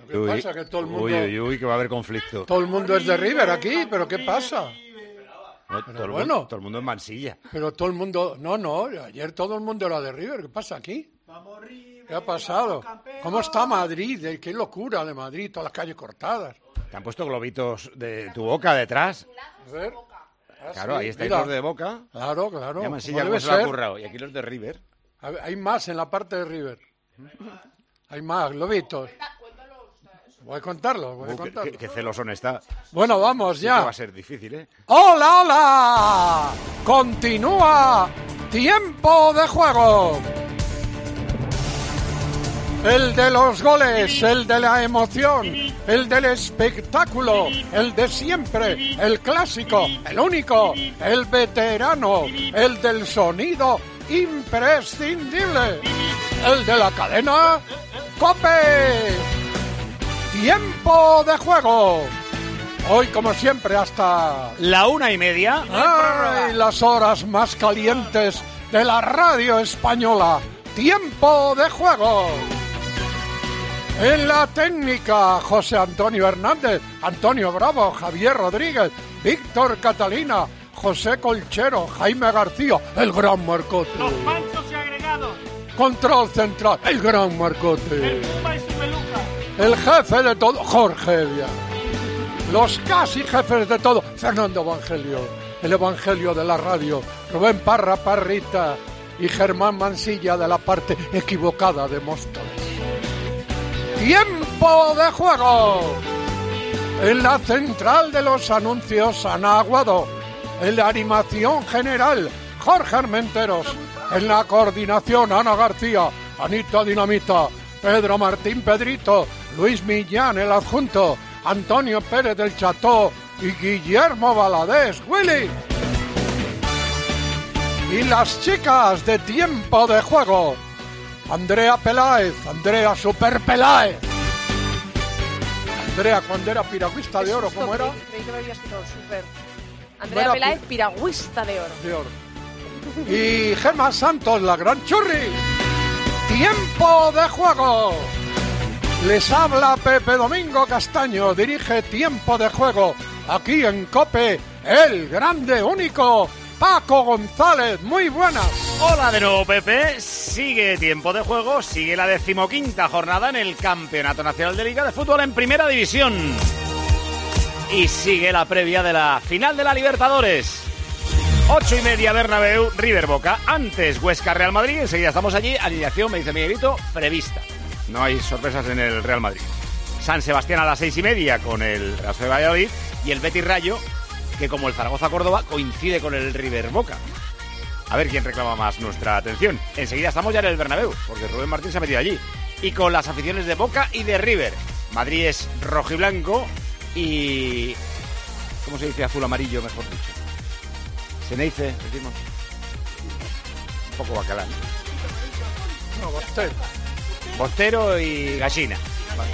¿Qué pasa? Que todo el mundo... Uy, que va a haber conflicto. Todo el mundo es de River aquí, ¿pero qué pasa? No, todo el mundo es Mansilla. Pero todo el mundo... No, ayer todo el mundo era de River. ¿Qué pasa aquí? ¿Qué ha pasado? ¿Cómo está Madrid? Qué locura de Madrid, todas las calles cortadas. ¿Te han puesto globitos de tu Boca detrás? A ver. Claro, sí, ahí estáis mira. los de Boca. Claro. Ya Mansilla cómo se lo ha currado. Y aquí los de River. Hay más en la parte de River. Hay más globitos. Voy a contarlo. Qué celosón está. Bueno, vamos ya. Va a ser difícil, ¿eh? ¡Hola! Continúa Tiempo de Juego. El de los goles, el de la emoción, el del espectáculo, el de siempre, el clásico, el único, el veterano, el del sonido imprescindible, el de la cadena COPE. Tiempo de Juego. Hoy, como siempre, hasta la 1:30. ¡Ay! Las horas más calientes de la radio española. Tiempo de Juego. En la técnica, José Antonio Hernández, Antonio Bravo, Javier Rodríguez, Víctor Catalina, José Colchero, Jaime García, el gran Marcote. Los manchos y agregados. Control central, el gran Marcote. El Puma y su peluca. El jefe de todo, Jorge Evia. Los casi jefes de todo, Fernando Evangelio. El Evangelio de la radio, Rubén Parra Parrita y Germán Mansilla de la parte equivocada de Móstoles. ¡Tiempo de Juego! En la central de los anuncios, Ana Aguado. En la animación general, Jorge Armenteros. En la coordinación, Ana García, Anita Dinamita, Pedro Martín Pedrito, Luis Millán, el adjunto, Antonio Pérez del Cható y Guillermo Valadés, Willy. Y las chicas de Tiempo de Juego, Andrea Peláez, Andrea Super Peláez. Andrea, cuando era piragüista de oro, ¿cómo era? Creí que me habías quitado Super. Andrea Peláez, piragüista de oro. De oro. Y Gemma Santos, la gran churri. Tiempo de Juego. Les habla Pepe Domingo Castaño, dirige Tiempo de Juego. Aquí en COPE, el grande, único, Paco González. Muy buenas. Hola de nuevo, Pepe. Sigue Tiempo de Juego, sigue la 15ª jornada en el Campeonato Nacional de Liga de Fútbol en Primera División. Y sigue la previa de la final de la Libertadores. 8:30 Bernabéu, River Boca. Antes Huesca Real Madrid. Enseguida estamos allí. Alineación, me dice Miguelito, prevista. No hay sorpresas en el Real Madrid. San Sebastián a las 6:30 con el Real Valladolid. Y el Betis Rayo, que como el Zaragoza Córdoba coincide con el River Boca. A ver quién reclama más nuestra atención. Enseguida estamos ya en el Bernabéu, porque Rubén Martín se ha metido allí. Y con las aficiones de Boca y de River. Madrid es rojiblanco y... ¿cómo se dice? Azul amarillo, mejor dicho. Ceneice, decimos. Un poco bacalán. No, Bostero. Bostero y gallina. Vale.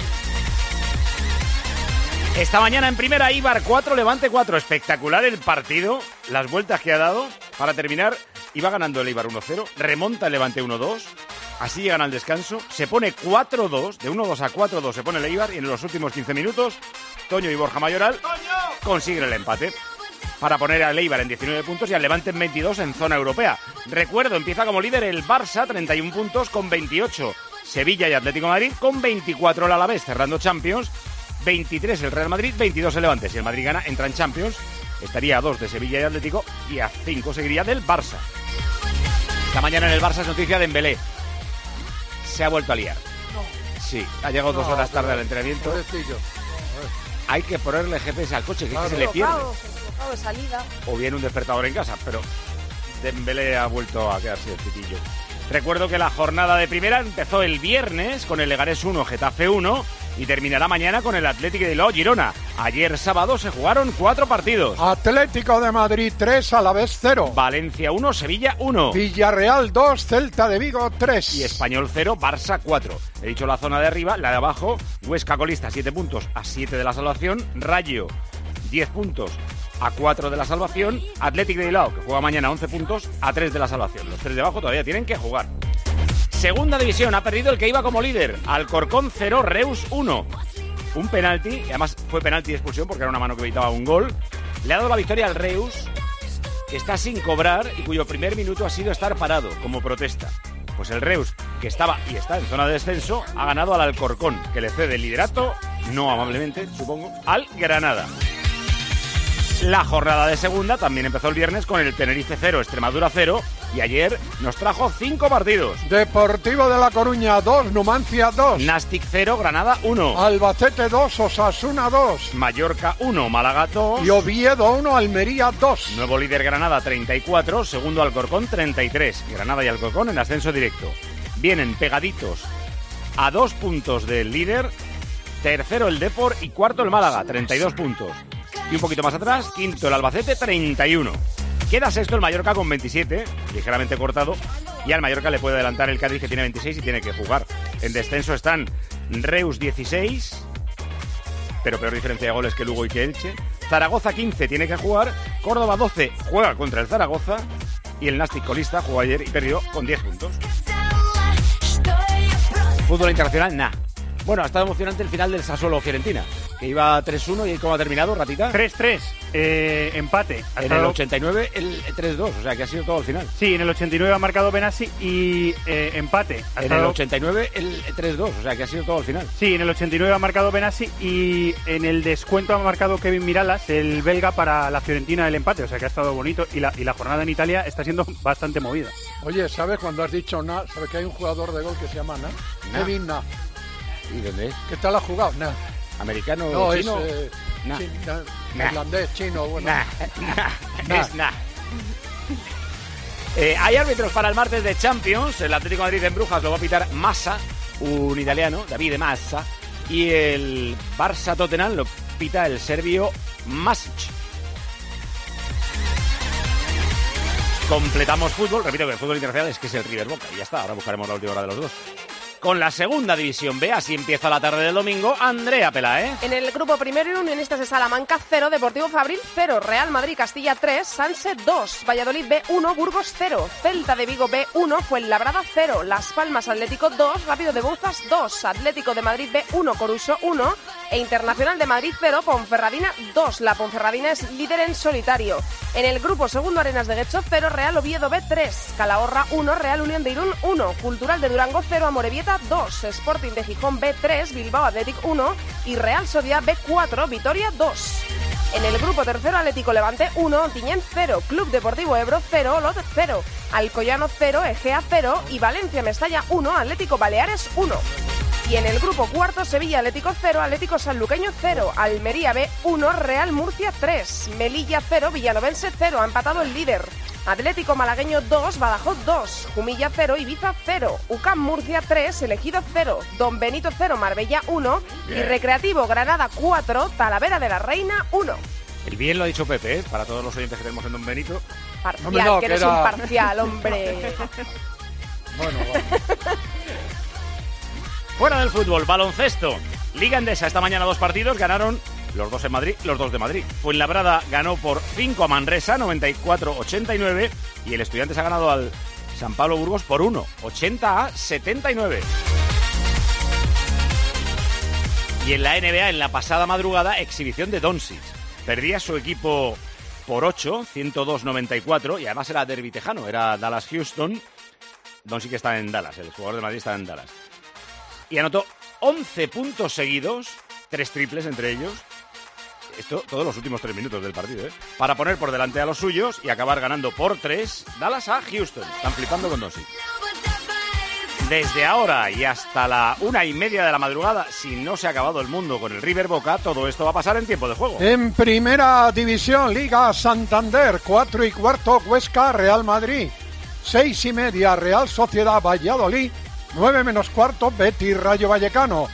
Esta mañana en primera, Eibar 4, Levante 4. Espectacular el partido, las vueltas que ha dado. Para terminar, iba ganando el Eibar 1-0, remonta el Levante 1-2. Así llegan al descanso, se pone 4-2, de 1-2 a 4-2 se pone el Eibar y en los últimos 15 minutos, Toño y Borja Mayoral consiguen el empate para poner al Eibar en 19 puntos y al Levante en 22 en zona europea. Recuerdo, empieza como líder el Barça, 31 puntos con 28. Sevilla y Atlético de Madrid con 24 el Alavés, cerrando Champions. 23 el Real Madrid, 22 el Levante. Si el Madrid gana, entra en Champions. Estaría a 2 de Sevilla y Atlético y a 5 seguiría del Barça. Esta mañana en el Barça es noticia de Dembélé. Se ha vuelto a liar. Sí, ha llegado 2 horas tarde al entrenamiento. Pobrecillo. Hay que ponerle GPS al coche, que Claro. se le pierde. De salida. O bien un despertador en casa, pero Dembélé ha vuelto a quedarse de citillo. Recuerdo que la jornada de primera empezó el viernes con el Leganés 1, Getafe 1 y terminará mañana con el Athletic de Bilbao Girona. Ayer sábado se jugaron 4 partidos. Atlético de Madrid 3, Alavés 0. Valencia 1, Sevilla 1. Villarreal 2, Celta de Vigo 3. Y Español 0, Barça 4. He dicho la zona de arriba, la de abajo, Huesca colista 7 puntos a 7 de la salvación, Rayo 10 puntos a 4 de la salvación, Athletic de Bilbao, que juega mañana 11 puntos a 3 de la salvación. Los 3 de abajo todavía tienen que jugar. Segunda división, ha perdido el que iba como líder. Alcorcón 0, Reus 1. un penalti, y además fue penalti de expulsión porque era una mano que evitaba un gol. Le ha dado la victoria al Reus, que está sin cobrar y cuyo primer minuto ha sido estar parado como protesta. Pues el Reus, que estaba y está en zona de descenso, ha ganado al Alcorcón, que le cede el liderato, no amablemente, supongo, al Granada. La jornada de segunda también empezó el viernes con el Tenerife 0, Extremadura 0, y ayer nos trajo 5 partidos. Deportivo de La Coruña 2, Numancia 2. Nastic 0, Granada 1. Albacete 2, Osasuna 2. Mallorca 1, Málaga 2. Y Oviedo 1, Almería 2. Nuevo líder Granada 34, segundo Alcorcón 33. Granada y Alcorcón en ascenso directo. Vienen pegaditos a 2 puntos del líder, tercero el Depor y cuarto el Málaga, 32 puntos. Y un poquito más atrás, quinto el Albacete, 31. Queda sexto el Mallorca con 27, ligeramente cortado, y al Mallorca le puede adelantar el Cádiz, que tiene 26 y tiene que jugar. En descenso están Reus 16, pero peor diferencia de goles que Lugo y que Elche. Zaragoza 15, tiene que jugar. Córdoba 12, juega contra el Zaragoza. Y el Nastic colista jugó ayer y perdió con 10 puntos. Fútbol internacional, nah. Bueno, ha estado emocionante el final del Sassuolo-Fiorentina, que iba 3-1 y ¿cómo ha terminado, Ratita? 3-3, empate. En el 89 el 3-2, o sea que ha sido todo al final. Sí, en el 89 ha marcado Benassi y empate. En el 89 el 3-2, o sea que ha sido todo al final. Sí, en el 89 ha marcado Benassi y en el descuento ha marcado Kevin Miralas, el belga, para la Fiorentina el empate, o sea que ha estado bonito y la jornada en Italia está siendo bastante movida. Oye, ¿sabes cuando has dicho Na? ¿Sabes que hay un jugador de gol que se llama Na? Kevin Na. ¿Y dónde es? ¿Qué tal ha jugado? Nah. ¿Americano no, chino? No, es irlandés, chino, bueno. Es nah. Hay árbitros para el martes de Champions. El Atlético de Madrid en Brujas lo va a pitar Massa, un italiano, Davide Massa. Y el Barça-Tottenham lo pita el serbio Masic. Completamos fútbol. Repito que el fútbol internacional es que es el River Boca. Y ya está, ahora buscaremos la última hora de los dos. Con la segunda división B, así empieza la tarde del domingo. Andrea Peláez. En el grupo primero, Unionistas de Salamanca 0, Deportivo Fabril 0, Real Madrid Castilla 3, Sanse 2, Valladolid B1, Burgos 0, Celta de Vigo B1, Fuenlabrada 0, Las Palmas Atlético 2, Rápido de Bouzas 2, Atlético de Madrid B1, Coruso 1 e Internacional de Madrid 0, Ponferradina 2. La Ponferradina es líder en solitario. En el grupo segundo, Arenas de Guecho 0, Real Oviedo B3, Calahorra 1, Real Unión de Irún 1, Cultural de Durango 0, Amorebieta 2, Sporting de Gijón B3, Bilbao Athletic 1 y Real Sociedad B4, Vitoria 2. En el grupo tercero, Atlético Levante 1, Tiñén 0, Club Deportivo Ebro 0, Olot 0, Alcoyano 0, Egea 0 y Valencia Mestalla 1, Atlético Baleares 1. Y en el grupo cuarto, Sevilla Atlético 0, Atlético Sanluqueño 0, Almería B1, Real Murcia 3, Melilla 0, Villanovense 0, ha empatado el líder. Atlético Malagueño 2, Badajoz 2, Jumilla 0, Ibiza 0, UCAM Murcia 3, Elegido 0, Don Benito 0, Marbella 1 y Recreativo Granada 4, Talavera de la Reina 1. El bien lo ha dicho Pepe, para todos los oyentes que tenemos en Don Benito. Parcial, no, que eres un parcial, hombre. Bueno. Fuera del fútbol, baloncesto. Liga Endesa, esta mañana 2 partidos, ganaron los 2 en Madrid, los 2 de Madrid. Fuenlabrada ganó por 5 a Manresa, 94-89, y el Estudiantes ha ganado al San Pablo Burgos por 1, 80-79. Y en la NBA, en la pasada madrugada, exhibición de Doncic. Perdía su equipo por 8, 102-94, y además era derbi tejano, era Dallas-Houston. Doncic está en Dallas, el jugador de Madrid está en Dallas. Y anotó 11 puntos seguidos, 3 triples entre ellos. Esto todos los últimos 3 minutos del partido, para poner por delante a los suyos y acabar ganando por 3 Dallas a Houston. Están flipando con Doncic. Desde ahora y hasta la 1:30 de la madrugada, si no se ha acabado el mundo con el River Boca, todo esto va a pasar en tiempo de juego. En primera división, Liga Santander, 4:15, Huesca, Real Madrid. 6:30, Real Sociedad Valladolid. 9 menos cuarto, Betis Rayo Vallecano.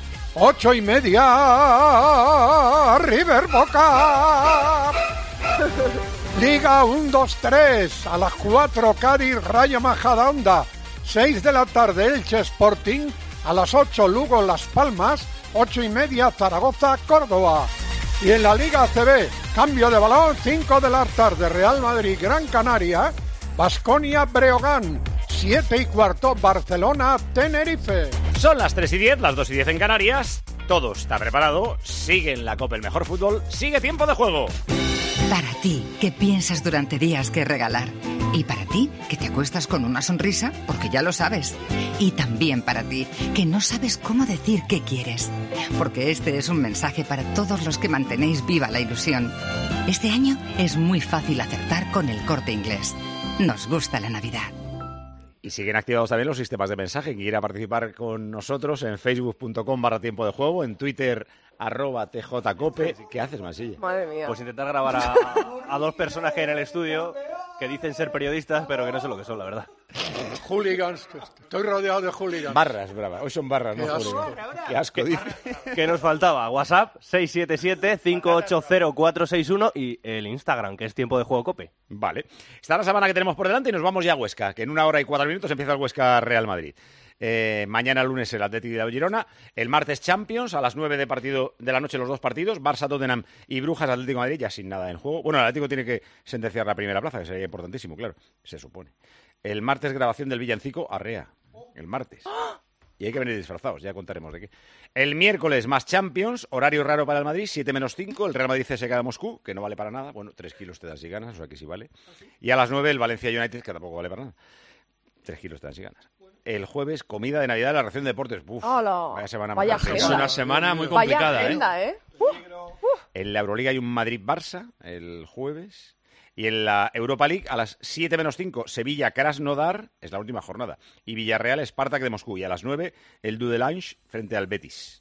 8:30, River Boca. Liga 1-2-3, a las 4, Cádiz Rayo Majadahonda. 6 de la tarde, Elche Sporting. A las 8, Lugo Las Palmas. 8:30, Zaragoza Córdoba. Y en la Liga ACB, cambio de balón, 5 de la tarde, Real Madrid Gran Canaria. Baskonia Breogán. 7:15, Barcelona Tenerife. Son las 3:10, las 2:10 en Canarias. todo está preparado. Sigue en la COPE el mejor fútbol. Sigue tiempo de juego. Para ti, que piensas durante días qué regalar. Y para ti, que te acuestas con una sonrisa, porque ya lo sabes. Y también para ti, que no sabes cómo decir qué quieres. Porque este es un mensaje para todos los que mantenéis viva la ilusión. Este año es muy fácil acertar con El Corte Inglés. Nos gusta la Navidad. Y siguen activados también los sistemas de mensaje. Quien quiera participar con nosotros en facebook.com/tiempo de juego, en Twitter @tjcope. ¿Qué haces, Masilla? Madre mía. Pues intentar grabar a dos personas que hay en el estudio que dicen ser periodistas, pero que no sé lo que son, la verdad. Hooligans, estoy rodeado de hooligans. Barras, brava. Hoy son barras, Qué no asco. hooligans. Qué asco, dice. ¿Qué nos faltaba? WhatsApp 677-580-461 y el Instagram, que es Tiempo de Juego Cope. Vale. Esta la semana que tenemos por delante y nos vamos ya a Huesca, que en 1 hora y 4 minutos empieza el Huesca Real Madrid. Mañana lunes el Athletic de Girona, el martes Champions a las 9 de la noche los dos partidos, Barça, Tottenham y Brujas Atlético de Madrid, ya sin nada en juego. Bueno, el Atlético tiene que sentenciar la primera plaza, que sería importantísimo, claro, se supone. El martes grabación del Villancico Arrea, el martes. Y hay que venir disfrazados, ya contaremos de qué. El miércoles más Champions, horario raro para el Madrid, 7:05, el Real Madrid CSKA de Moscú, que no vale para nada, bueno, 3 kilos te das y ganas, o sea que sí vale. Y a las 9 el Valencia United, que tampoco vale para nada, 3 kilos te das y ganas. El jueves, comida de Navidad de la Reacción de Deportes. Uf, ¡Hala! vaya semana Vaya más agenda. complicada. Es una semana muy complicada, Vaya agenda, ¿eh? En la Euroliga hay un Madrid-Barça el jueves. Y en la Europa League, a las 7:05, Sevilla-Krasnodar, es la última jornada. Y Villarreal-Spartak de Moscú. Y a las 9, el Dudelange frente al Betis.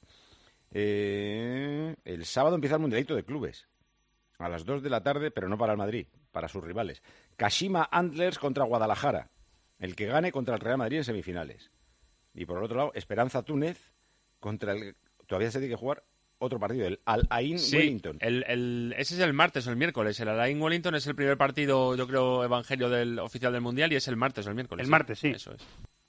El sábado empieza el Mundialito de Clubes. A las 2 de la tarde, pero no para el Madrid, para sus rivales. Kashima Antlers contra Guadalajara. El que gane contra el Real Madrid en semifinales. Y por el otro lado, Esperanza Túnez contra el... Todavía se tiene que jugar otro partido, el Al-Ain Wellington. Ese es el martes o el miércoles. El Al-Ain Wellington es el primer partido, yo creo, evangelio oficial del Mundial, y es el martes o el miércoles. El martes, sí. Eso es.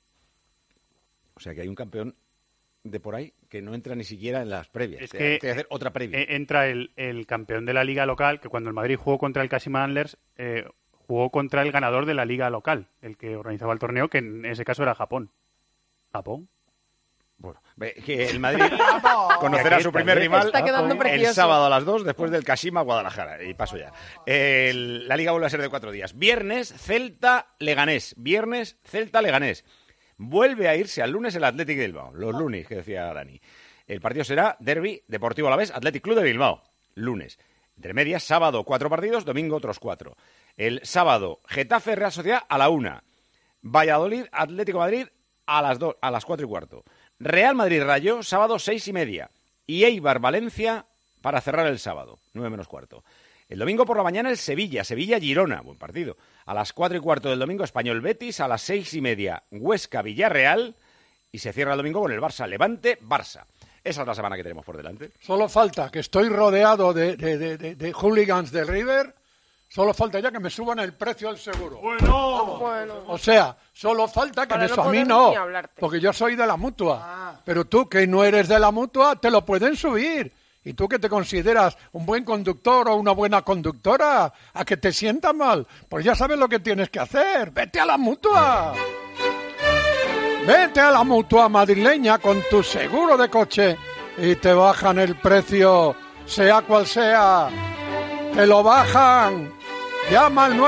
O sea que hay un campeón de por ahí que no entra ni siquiera en las previas. Es Tiene que que hacer otra previa. entra el campeón de la liga local, que cuando el Madrid jugó contra el Kashima Antlers, jugó contra el ganador de la liga local, el que organizaba el torneo, que en ese caso era Japón. ¿Japón? Bueno, que el Madrid conocerá a su primer rival Está quedando el precioso. sábado a las 2 después del Kashima Guadalajara. Y paso ya. La liga vuelve a ser de 4 días. Viernes, Celta-Leganés. Viernes, Celta-Leganés. Vuelve a irse al lunes el Athletic de Bilbao. Los lunes, que decía Dani. El partido será Derbi Deportivo Alavés, Athletic Club de Bilbao. Lunes. Entre medias, sábado 4 partidos, domingo otros 4. El sábado, Getafe Real Sociedad a la 1. Valladolid Atlético de Madrid a las 4:15. Real Madrid Rayo, sábado 6:30. Y Eibar Valencia para cerrar el sábado, 9:15. El domingo por la mañana el Sevilla-Girona, buen partido. A las 4:15 del domingo Español Betis, a las 6:30 Huesca Villarreal y se cierra el domingo con el Barça Levante Barça. Esa es la semana que tenemos por delante. Solo falta que estoy rodeado de hooligans del River. Solo falta ya que me suban el precio del seguro. Bueno. O sea, solo falta que Para a no mí poder no, ni hablarte. porque yo soy de la Mutua. Pero tú, que no eres de la Mutua, te lo pueden subir. Y tú, que te consideras un buen conductor o una buena conductora, a que te sienta mal, pues ya sabes lo que tienes que hacer. ¡Vete a la Mutua! Vete a la Mutua madrileña con tu seguro de coche y te bajan el precio, sea cual sea. ¡Te lo bajan! Llama al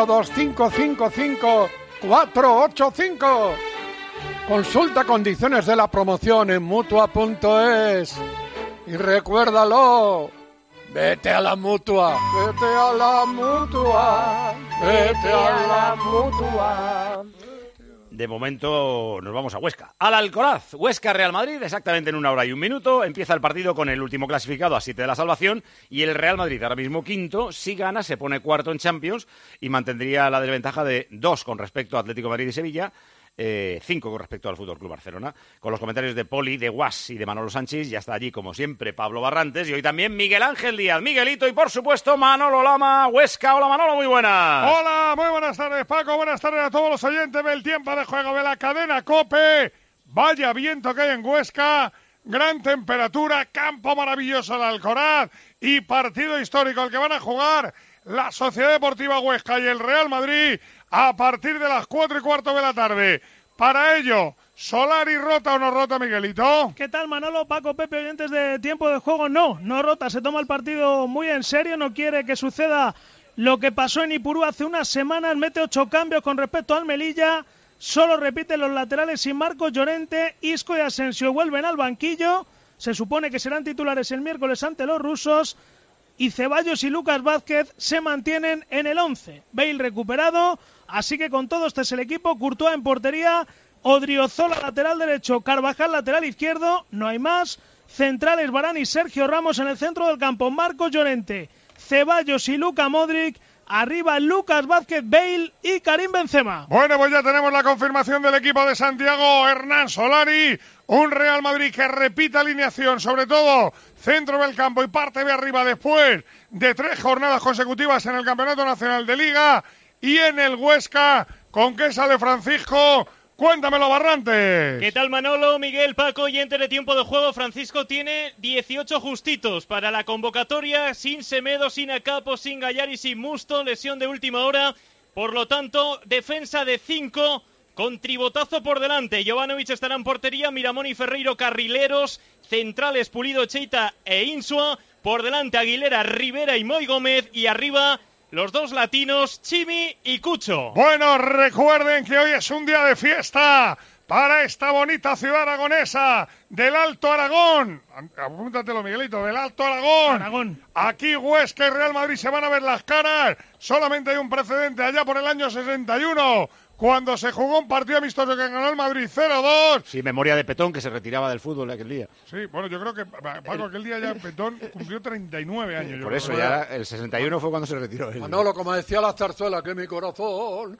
902-555-485. Consulta condiciones de la promoción en Mutua.es. Y recuérdalo, vete a la Mutua, vete a la Mutua, vete a la Mutua. De momento nos vamos a Huesca. Al Alcoraz, Huesca Real Madrid, exactamente en 1 hora y 1 minuto. Empieza el partido con el último clasificado a 7 de la salvación y el Real Madrid, ahora mismo quinto, si gana se pone cuarto en Champions y mantendría la desventaja de 2 con respecto a Atlético de Madrid y Sevilla, 5 con respecto al Fútbol Club Barcelona. Con los comentarios de Poli, de Guas y de Manolo Sánchez, ya está allí como siempre Pablo Barrantes y hoy también Miguel Ángel Díaz, Miguelito y por supuesto Manolo Lama, Huesca. Hola Manolo, muy buenas. Hola, muy buenas tardes Paco, buenas tardes a todos los oyentes del tiempo de juego de la cadena COPE. Vaya viento que hay en Huesca, gran temperatura, campo maravilloso el Alcoraz y partido histórico el que van a jugar la Sociedad Deportiva Huesca y el Real Madrid a partir de las 4:15 de la tarde. Para ello, ¿Solari rota o no rota, Miguelito? ¿Qué tal, Manolo, Paco, Pepe, oyentes de Tiempo de Juego? No rota, se toma el partido muy en serio, no quiere que suceda lo que pasó en Ipurú hace unas semanas, mete 8 cambios con respecto al Melilla, solo repite los laterales sin Marcos Llorente, Isco y Asensio vuelven al banquillo, se supone que serán titulares el miércoles ante los rusos, y Ceballos y Lucas Vázquez se mantienen en el 11. Bale recuperado, así que con todo este es el equipo, Courtois en portería, Odriozola lateral derecho, Carvajal lateral izquierdo, no hay más, centrales Varane y Sergio Ramos en el centro del campo, Marcos Llorente, Ceballos y Luka Modric, arriba Lucas Vázquez, Bale y Karim Benzema. Bueno, pues ya tenemos la confirmación del equipo de Santiago, Hernán Solari, un Real Madrid que repite alineación, sobre todo centro del campo y parte de arriba después de 3 jornadas consecutivas en el Campeonato Nacional de Liga, y en el Huesca, ¿con qué sale Francisco? Cuéntamelo, Barrantes. ¿Qué tal, Manolo, Miguel, Paco y ente de Tiempo de Juego? Francisco tiene 18 justitos para la convocatoria, sin Semedo, sin Acapo, sin Gallari, sin Musto, lesión de última hora. Por lo tanto, defensa de 5 con Tribotazo por delante. Jovanovic estará en portería, Miramón y Ferreiro carrileros, centrales Pulido, Cheita e Insua. Por delante Aguilera, Rivera y Moy Gómez, y arriba los 2 latinos, Chimi y Cucho. Bueno, recuerden que hoy es un día de fiesta para esta bonita ciudad aragonesa del Alto Aragón. Apúntatelo, Miguelito, del Alto Aragón. Aquí Huesca y Real Madrid se van a ver las caras. Solamente hay un precedente allá por el año 61, cuando se jugó un partido amistoso que ganó el Madrid 0-2. Sí, memoria de Petón, que se retiraba del fútbol aquel día. Sí, bueno, yo creo que, Paco, aquel día ya Petón cumplió 39 años. Por eso, ya el 61 fue cuando se retiró él. Manolo, como decía la zarzuela, que mi corazón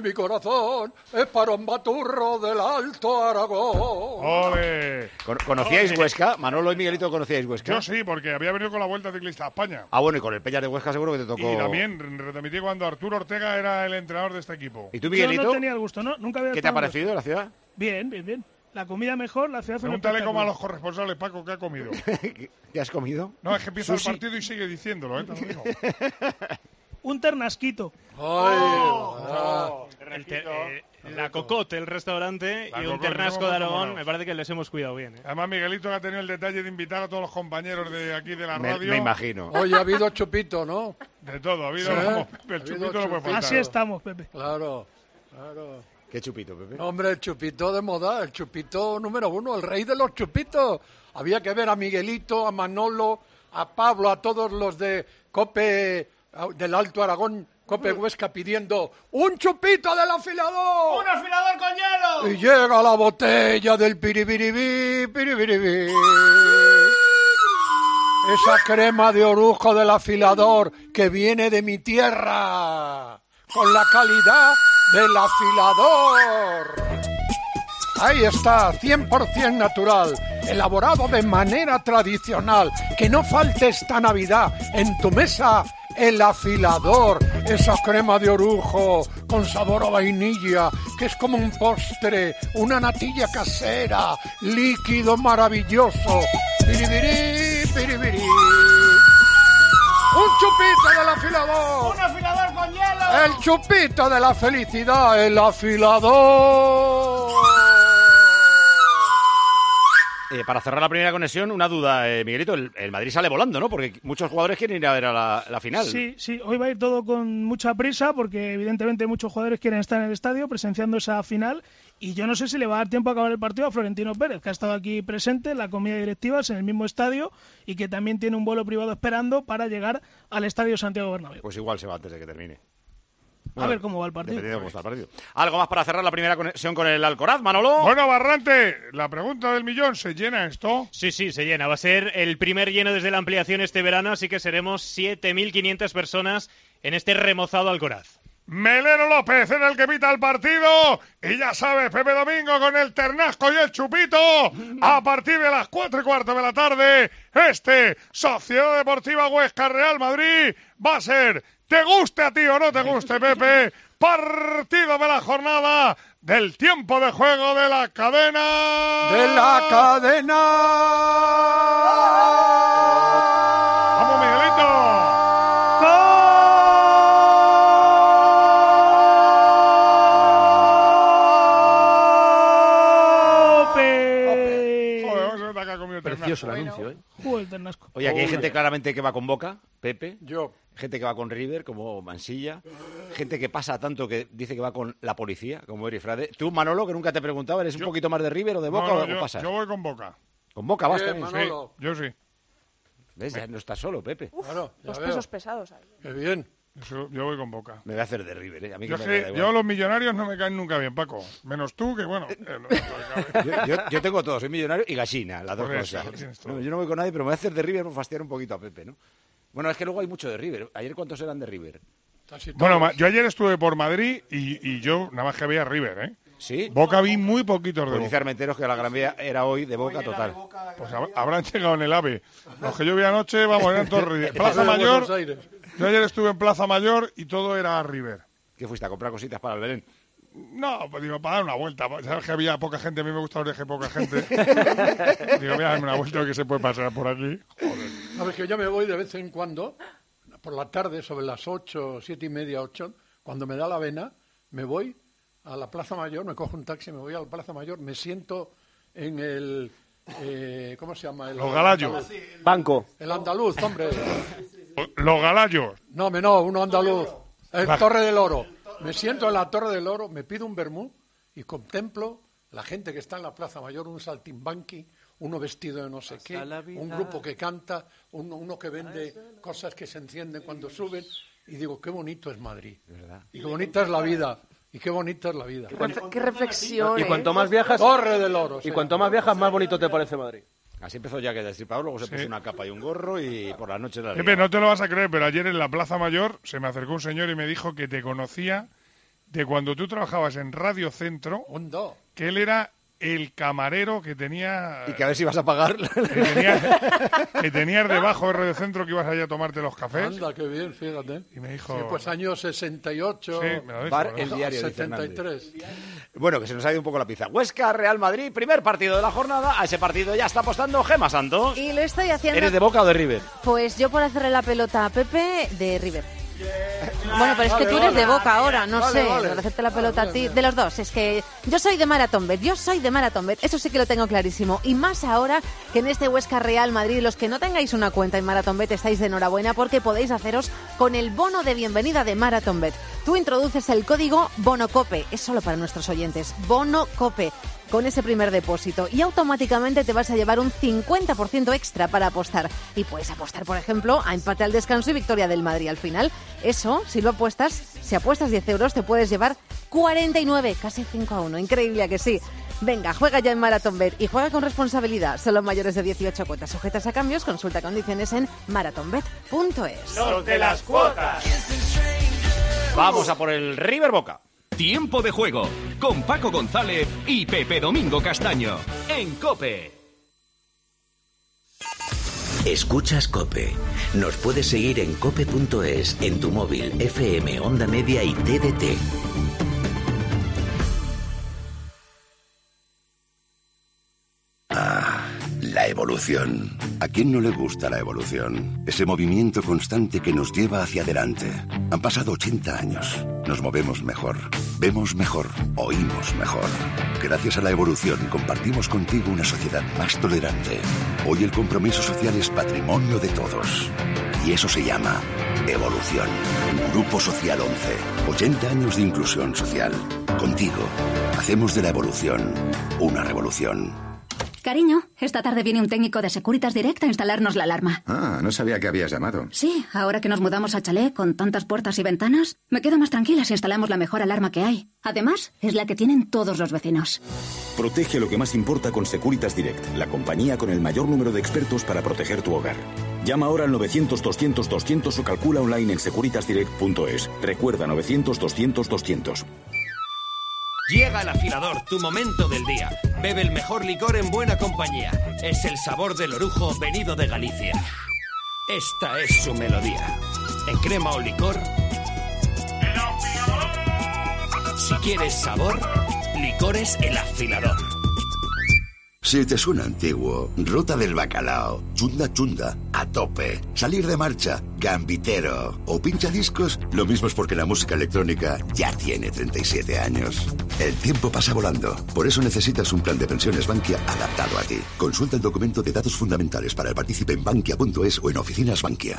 es para un baturro del Alto Aragón. ¡Ole! ¿Conocíais Huesca? Manolo y Miguelito, ¿conocíais Huesca? Yo sí, porque había venido con la Vuelta Ciclista a España. Ah, bueno, y con el Pellas de Huesca seguro que te tocó. Y también retransmití cuando Arturo Ortega era el entrenador de este equipo. ¿Y tú, Miguelito? Yo no tenía el gusto, ¿no? Nunca había ¿Qué te ha parecido la ciudad? Bien. La comida mejor, la ciudad fue un Pregúntale espectáculo. como a los corresponsales, Paco, ¿qué ha comido? ¿Qué has comido? No, es que empieza Sushi. el partido y sigue diciéndolo, te lo digo. Un ternasquito. La Cocotte, el restaurante, La y un Cocotte, ternasco no, de Aragón, no. me parece que les hemos cuidado bien. Además, Miguelito que ha tenido el detalle de invitar a todos los compañeros de aquí de la radio. Me imagino. Hoy ha habido chupito, ¿no? De todo, ha habido, Sí, vamos, Pepe, el ha habido chupito no puede faltar. Así estamos, Pepe. Claro. ¿Qué chupito, Pepe? Hombre, el chupito de moda, el chupito número 1, el rey de los chupitos. Había que ver a Miguelito, a Manolo, a Pablo, a todos los de COPE del Alto Aragón, COPE Huesca, pidiendo ¡un chupito del afilador! ¡Un afilador con hielo! Y llega la botella del piribiribí, piribiribí. Esa crema de orujo del afilador que viene de mi tierra, con la calidad del afilador. Ahí está, 100% natural, elaborado de manera tradicional. Que no falte esta Navidad en tu mesa el afilador, esa crema de orujo con sabor a vainilla, que es como un postre, una natilla casera, líquido maravilloso. Piribirí, piribiri. ¡Un chupito del afilador! ¡Un afilador con hielo! ¡El chupito de la felicidad, el afilador! Para cerrar la primera conexión, una duda, Miguelito. El Madrid sale volando, ¿no? Porque muchos jugadores quieren ir a ver a la final. Sí, hoy va a ir todo con mucha prisa porque evidentemente muchos jugadores quieren estar en el estadio presenciando esa final y yo no sé si le va a dar tiempo a acabar el partido a Florentino Pérez, que ha estado aquí presente en la comida de directivas en el mismo estadio y que también tiene un vuelo privado esperando para llegar al estadio Santiago Bernabéu. Pues igual se va antes de que termine. A ver cómo va el partido. Dependiendo de cómo está el partido. ¿Algo más para cerrar la primera conexión con el Alcoraz, Manolo? Bueno, Barrante, la pregunta del millón, ¿se llena esto? Sí, se llena. Va a ser el primer lleno desde la ampliación este verano, así que seremos 7.500 personas en este remozado Alcoraz. Melero López en el que pita el partido y ya sabes, Pepe Domingo con el ternasco y el chupito a partir de las 4:15 de la tarde. Sociedad Deportiva Huesca Real Madrid va a ser, te guste a ti o no te guste, Pepe, partido de la jornada del tiempo de juego de la cadena. ¡De la cadena! ¡Vamos, Miguelito! curioso el anuncio, ¿eh? Joder, Ternasco. Oye, aquí hay gente claramente que va con Boca, Pepe. Yo. Gente que va con River, como Mansilla. Gente que pasa tanto que dice que va con la policía, como Eri Frade. Tú, Manolo, que nunca te he preguntado, ¿eres un poquito más de River o de Boca o pasa? Yo voy con Boca. ¿Con Boca vas también? Sí, yo sí. ¿Ves? Ya no estás solo, Pepe. Uf, Claro, los veo. pesos pesados ahí. Qué bien. Yo voy con Boca. Me voy a hacer de River, ¿eh? A mí Yo, que me da igual. yo los millonarios no me caen nunca bien, Paco. Menos tú, que bueno. Yo tengo todo, soy millonario y gallina, las dos Por eso, cosas. lo tienes todo. No, yo no voy con nadie, pero me voy a hacer de River por fastidiar un poquito a Pepe, ¿no? Bueno, es que luego hay mucho de River. ¿Ayer cuántos eran de River? Bueno, yo ayer estuve por Madrid y yo nada más que veía River, ¿eh? ¿Sí? Boca vi muy poquitos de Pues dice Boca. Armenteros que la Gran Vía era hoy de Boca total. Pues habrán llegado en el AVE. Los que yo vi anoche, vamos, eran todos River. Plaza Mayor, yo ayer estuve en Plaza Mayor y todo era River. ¿Qué fuiste a comprar cositas para el Belén? No, pues digo, para dar una vuelta. Sabes que había poca gente, a mí me gusta ver que hay poca gente. Digo, voy a darme una vuelta que se puede pasar por aquí. Joder. Sabes que yo me voy de vez en cuando, por la tarde, sobre las 8, 7:30, 8, cuando me da la vena, me voy a la Plaza Mayor, me cojo un taxi, me voy a la Plaza Mayor, me siento en el... ¿cómo se llama? Los Galayos. Banco. El andaluz, hombre. Los Galayos. No, uno andaluz. El Torre del Oro. Me siento en la Torre del Oro, me pido un vermú y contemplo la gente que está en la Plaza Mayor, un saltimbanqui, uno vestido de no sé qué, un grupo que canta, uno que vende cosas que se encienden cuando suben, y digo, qué bonito es Madrid. Y qué bonita es la vida. Y qué bonita es la vida. Qué reflexión. Y cuanto más viajas... Torre del Oro. Y cuanto más viajas, más bonito te parece Madrid. Así empezó ya que destripado, luego se puso una capa y un gorro y por las noches la Pepe, no te lo vas a creer, pero ayer en la Plaza Mayor se me acercó un señor y me dijo que te conocía de cuando tú trabajabas en Radio Centro, que él era el camarero que tenía... Y que a ver si vas a pagar. Que tenías debajo de Radio Centro, que ibas allá a tomarte los cafés. Anda, qué bien, fíjate. Y me dijo... Sí, pues años 68, Sí, me lo dijo, Bar ¿no? El Diario de 73. Bueno, que se nos ha ido un poco la pizza. Huesca, Real Madrid, primer partido de la jornada. A ese partido ya está apostando Gemma Santos. Y lo estoy haciendo... ¿Eres de Boca o de River? Pues yo por hacerle la pelota a Pepe, de River. Bueno, pero es que tú eres de Boca ahora, no sé, por hacerte la pelota a ti, de los dos. Es que yo soy de Marathonbet, eso sí que lo tengo clarísimo. Y más ahora que en este Huesca Real Madrid, los que no tengáis una cuenta en Marathonbet estáis de enhorabuena porque podéis haceros con el bono de bienvenida de Marathonbet. Tú introduces el código BONOCOPE, es solo para nuestros oyentes, BONOCOPE. Con ese primer depósito y automáticamente te vas a llevar un 50% extra para apostar. Y puedes apostar, por ejemplo, a empate al descanso y victoria del Madrid al final. Eso, si apuestas 10 euros, te puedes llevar 49, casi 5-1. Increíble, ¿a que sí? Venga, juega ya en Marathonbet y juega con responsabilidad. Solo mayores de 18, cuotas sujetas a cambios. Consulta condiciones en marathonbet.es. Los de las cuotas. Vamos a por el River Boca. Tiempo de juego con Paco González y Pepe Domingo Castaño en COPE. Escuchas COPE. Nos puedes seguir en cope.es, en tu móvil, FM, Onda Media y TDT. La evolución. ¿A quién no le gusta la evolución? Ese movimiento constante que nos lleva hacia adelante. Han pasado 80 años. Nos movemos mejor, vemos mejor, oímos mejor. Gracias a la evolución compartimos contigo una sociedad más tolerante. Hoy el compromiso social es patrimonio de todos. Y eso se llama evolución. Grupo Social 11. 80 años de inclusión social. Contigo, hacemos de la evolución una revolución. Cariño, esta tarde viene un técnico de Securitas Direct a instalarnos la alarma. Ah, no sabía que habías llamado. Sí, ahora que nos mudamos a chalet con tantas puertas y ventanas, me quedo más tranquila si instalamos la mejor alarma que hay. Además, es la que tienen todos los vecinos. Protege lo que más importa con Securitas Direct, la compañía con el mayor número de expertos para proteger tu hogar. Llama ahora al 900-200-200 o calcula online en securitasdirect.es. Recuerda, 900-200-200. Llega el afilador, tu momento del día. Bebe el mejor licor en buena compañía. Es el sabor del orujo venido de Galicia. Esta es su melodía. En crema o licor. Si quieres sabor, licores El Afilador. Si te suena antiguo, Ruta del Bacalao, Chunda Chunda, A Tope, Salir de Marcha, Gambitero o Pincha Discos, lo mismo es porque la música electrónica ya tiene 37 años. El tiempo pasa volando. Por eso necesitas un plan de pensiones Bankia adaptado a ti. Consulta el documento de datos fundamentales para el partícipe en bankia.es o en oficinas Bankia.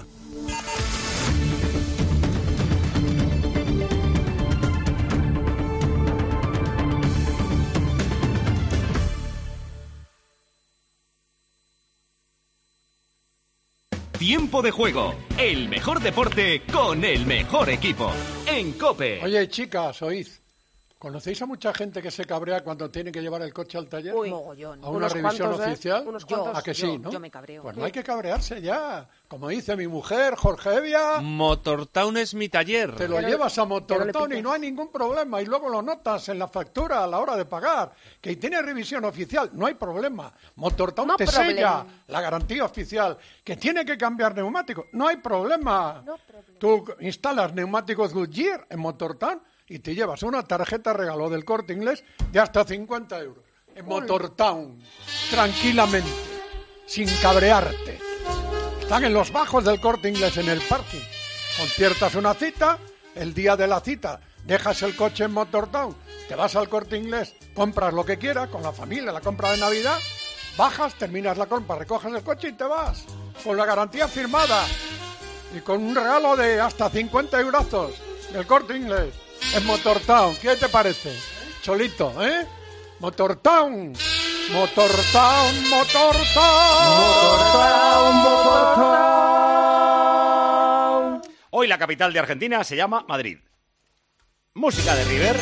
Tiempo de juego, el mejor deporte con el mejor equipo. En COPE. Oye, chicas, oíd. ¿Conocéis a mucha gente que se cabrea cuando tiene que llevar el coche al taller? Mogollón. ¿A una revisión oficial? ¿A que sí, no? Yo me cabreo. Pues no hay que cabrearse ya. Como dice mi mujer, Jorge Evia... Motortown es mi taller. Te lo llevas a Motortown y no hay ningún problema. Y luego lo notas en la factura a la hora de pagar. Que tiene revisión oficial, no hay problema. Motortown te sella la garantía oficial. Que tiene que cambiar neumáticos, no hay problema. Tú instalas neumáticos Goodyear en Motortown y te llevas una tarjeta regalo del Corte Inglés de hasta 50 euros. En Motortown, tranquilamente, sin cabrearte. Están en los bajos del Corte Inglés, en el parking. Conciertas una cita, el día de la cita dejas el coche en Motortown, te vas al Corte Inglés, compras lo que quieras, con la familia, la compra de Navidad, bajas, terminas la compra, recoges el coche y te vas. Con la garantía firmada y con un regalo de hasta 50 eurazos del Corte Inglés. En Motortown, ¿qué te parece? Cholito, ¿eh? Motortown, Motortown, Motortown. Hoy la capital de Argentina se llama Madrid. Música de River.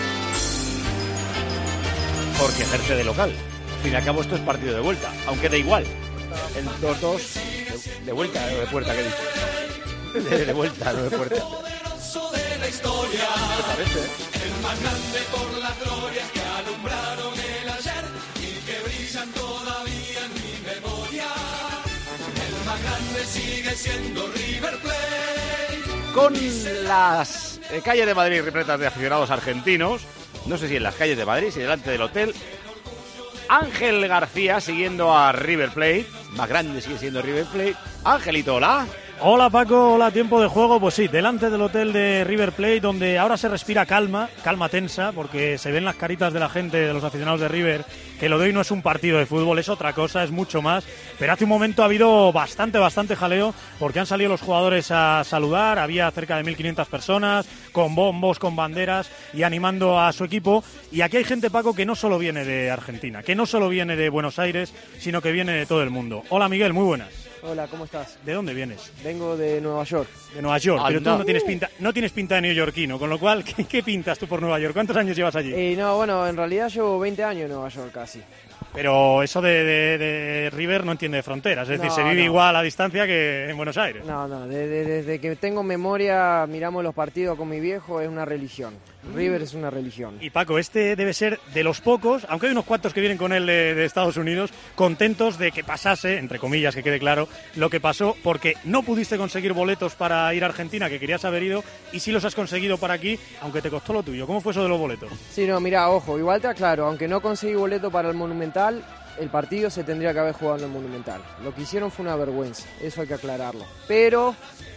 Porque ejerce de local. Al fin y al cabo esto es partido de vuelta, aunque da igual. El 2-2 de vuelta, de puerta, ¿qué he dicho? De vuelta, no de puerta. De la historia, ¿Qué parece? el más grande por la gloria que alumbraron el ayer y que brillan todavía en mi memoria. El más grande sigue siendo River Plate. Con las calles de Madrid repletas de aficionados argentinos, no sé si en las calles de Madrid, si delante del hotel, Ángel García siguiendo a River Plate, más grande sigue siendo River Plate. Angelito, hola. Hola Paco, hola, tiempo de juego, pues sí, delante del hotel de River Plate, donde ahora se respira calma tensa, porque se ven las caritas de la gente, de los aficionados de River, que lo de hoy no es un partido de fútbol, es otra cosa, es mucho más, pero hace un momento ha habido bastante jaleo, porque han salido los jugadores a saludar, había cerca de 1.500 personas, con bombos, con banderas, y animando a su equipo, y aquí hay gente, Paco, que no solo viene de Argentina, que no solo viene de Buenos Aires, sino que viene de todo el mundo. Hola Miguel, muy buenas. Hola, ¿cómo estás? ¿De dónde vienes? Vengo de Nueva York. De Nueva York, pero tú no tienes pinta de neoyorquino, con lo cual, ¿qué pintas tú por Nueva York? ¿Cuántos años llevas allí? No, bueno, en realidad llevo 20 años en Nueva York casi. Pero eso de River no entiende de fronteras, es decir, se vive igual a distancia que en Buenos Aires. No, desde que tengo memoria, miramos los partidos con mi viejo, es una religión. River es una religión. Y Paco, este debe ser de los pocos, aunque hay unos cuantos que vienen con él de Estados Unidos, contentos de que pasase, entre comillas, que quede claro, lo que pasó, porque no pudiste conseguir boletos para ir a Argentina, que querías haber ido, y sí los has conseguido para aquí, aunque te costó lo tuyo. ¿Cómo fue eso de los boletos? Sí, no, mira, ojo, igual te aclaro, aunque no conseguí boleto para el Monumental, el partido se tendría que haber jugado en el Monumental. Lo que hicieron fue una vergüenza, eso hay que aclararlo. Pero,